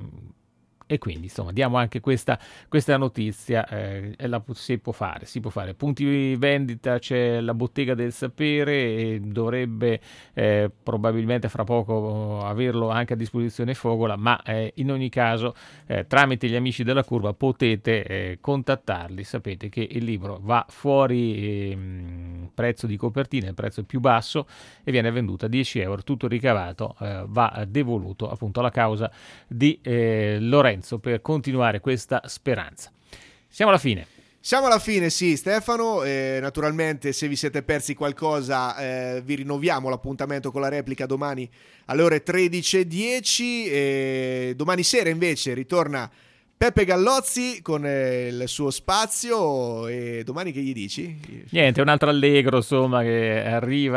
e quindi insomma diamo anche questa, questa notizia, eh, la, si può fare, si può fare. Punti vendita, c'è la Bottega del Sapere e dovrebbe eh, probabilmente fra poco averlo anche a disposizione Fogola, ma eh, in ogni caso eh, tramite gli amici della Curva potete eh, contattarli. Sapete che il libro va fuori eh, prezzo di copertina, il prezzo più basso, e viene venduto a dieci euro. Tutto il ricavato eh, va devoluto appunto alla causa di eh, Lorenzo, per continuare questa speranza. Siamo alla fine. Siamo alla fine, sì, Stefano. Eh, naturalmente, se vi siete persi qualcosa, eh, vi rinnoviamo l'appuntamento con la replica domani alle ore tredici e dieci. E domani sera, invece, ritorna Peppe Gallozzi con eh, il suo spazio. E domani che gli dici? Niente, un altro Allegro, insomma, che arriva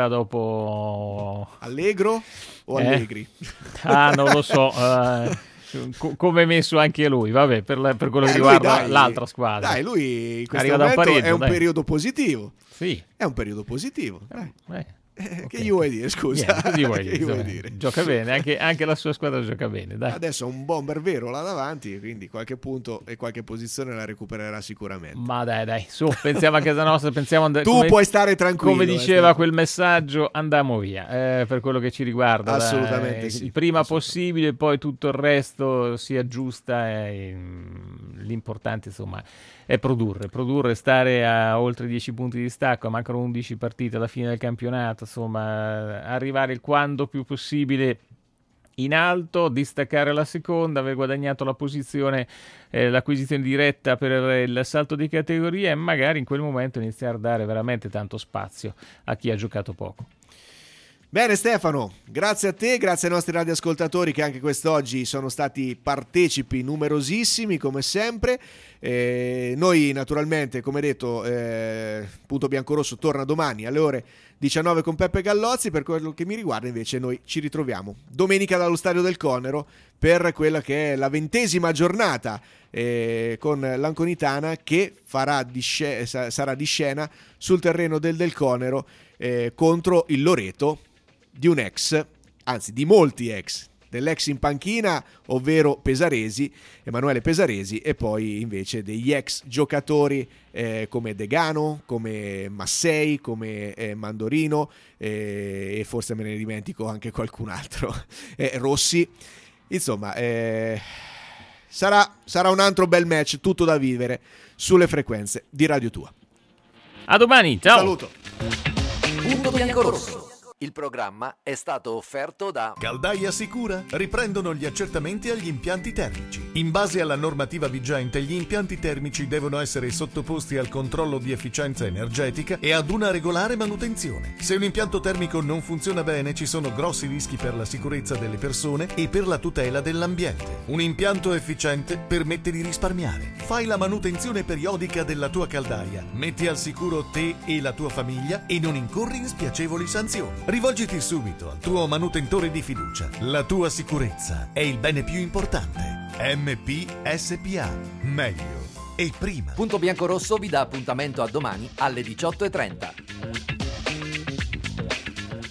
dopo. Allegro o eh? Allegri? Ah, non lo so. Uh... come è messo anche lui, vabbè, per, la, per quello che eh, riguarda dai, l'altra squadra. Dai, lui in questo arriva momento da un pareggio, è un dai. periodo positivo. Sì. È un periodo positivo. Dai. Eh. Eh, Okay. Che gli vuoi dire, scusa? Yeah, che gli vuoi che dire? gli vuoi dire? Gioca bene, anche, anche la sua squadra gioca bene. Dai. Adesso ha un bomber vero là davanti, quindi qualche punto e qualche posizione la recupererà sicuramente. Ma dai, dai, su, pensiamo a casa nostra, pensiamo a... Tu come, puoi stare tranquillo. Come diceva eh, quel messaggio, andiamo via, eh, per quello che ci riguarda. Assolutamente dai, sì. Il prima assolutamente. possibile, poi tutto il resto si aggiusta. E, l'importante, insomma, è produrre, produrre, stare a oltre dieci punti di stacco, mancano undici partite alla fine del campionato, insomma, arrivare il quando più possibile in alto, distaccare la seconda, aver guadagnato la posizione, eh, l'acquisizione diretta per il salto di categoria e magari in quel momento iniziare a dare veramente tanto spazio a chi ha giocato poco. Bene Stefano, grazie a te, grazie ai nostri radioascoltatori che anche quest'oggi sono stati partecipi numerosissimi come sempre. Eh, noi naturalmente, come detto, eh, Punto Biancorosso torna domani alle ore diciannove con Peppe Gallozzi. Per quello che mi riguarda invece noi ci ritroviamo domenica dallo Stadio del Conero per quella che è la ventesima giornata eh, con l'Anconitana che farà di sc- sarà di scena sul terreno del Del Conero eh, contro il Loreto di un ex, anzi di molti ex, dell'ex in panchina, ovvero Pesaresi, Emanuele Pesaresi, e poi invece degli ex giocatori eh, come Degano, come Massei, come eh, Mandorino eh, e forse me ne dimentico anche qualcun altro, eh, Rossi. Insomma, eh, sarà, sarà un altro bel match, tutto da vivere sulle frequenze di Radio Tua. A domani, ciao! Saluto! Punto Biancorosso. Il programma è stato offerto da Caldaia Sicura. Riprendono gli accertamenti agli impianti termici. In base alla normativa vigente, gli impianti termici devono essere sottoposti al controllo di efficienza energetica e ad una regolare manutenzione. Se un impianto termico non funziona bene, ci sono grossi rischi per la sicurezza delle persone e per la tutela dell'ambiente. Un impianto efficiente permette di risparmiare. Fai la manutenzione periodica della tua caldaia, metti al sicuro te e la tua famiglia e non incorri in spiacevoli sanzioni. Rivolgiti subito al tuo manutentore di fiducia. La tua sicurezza è il bene più importante. M P S P A. Meglio e prima. Punto Biancorosso vi dà appuntamento a domani alle diciotto e trenta.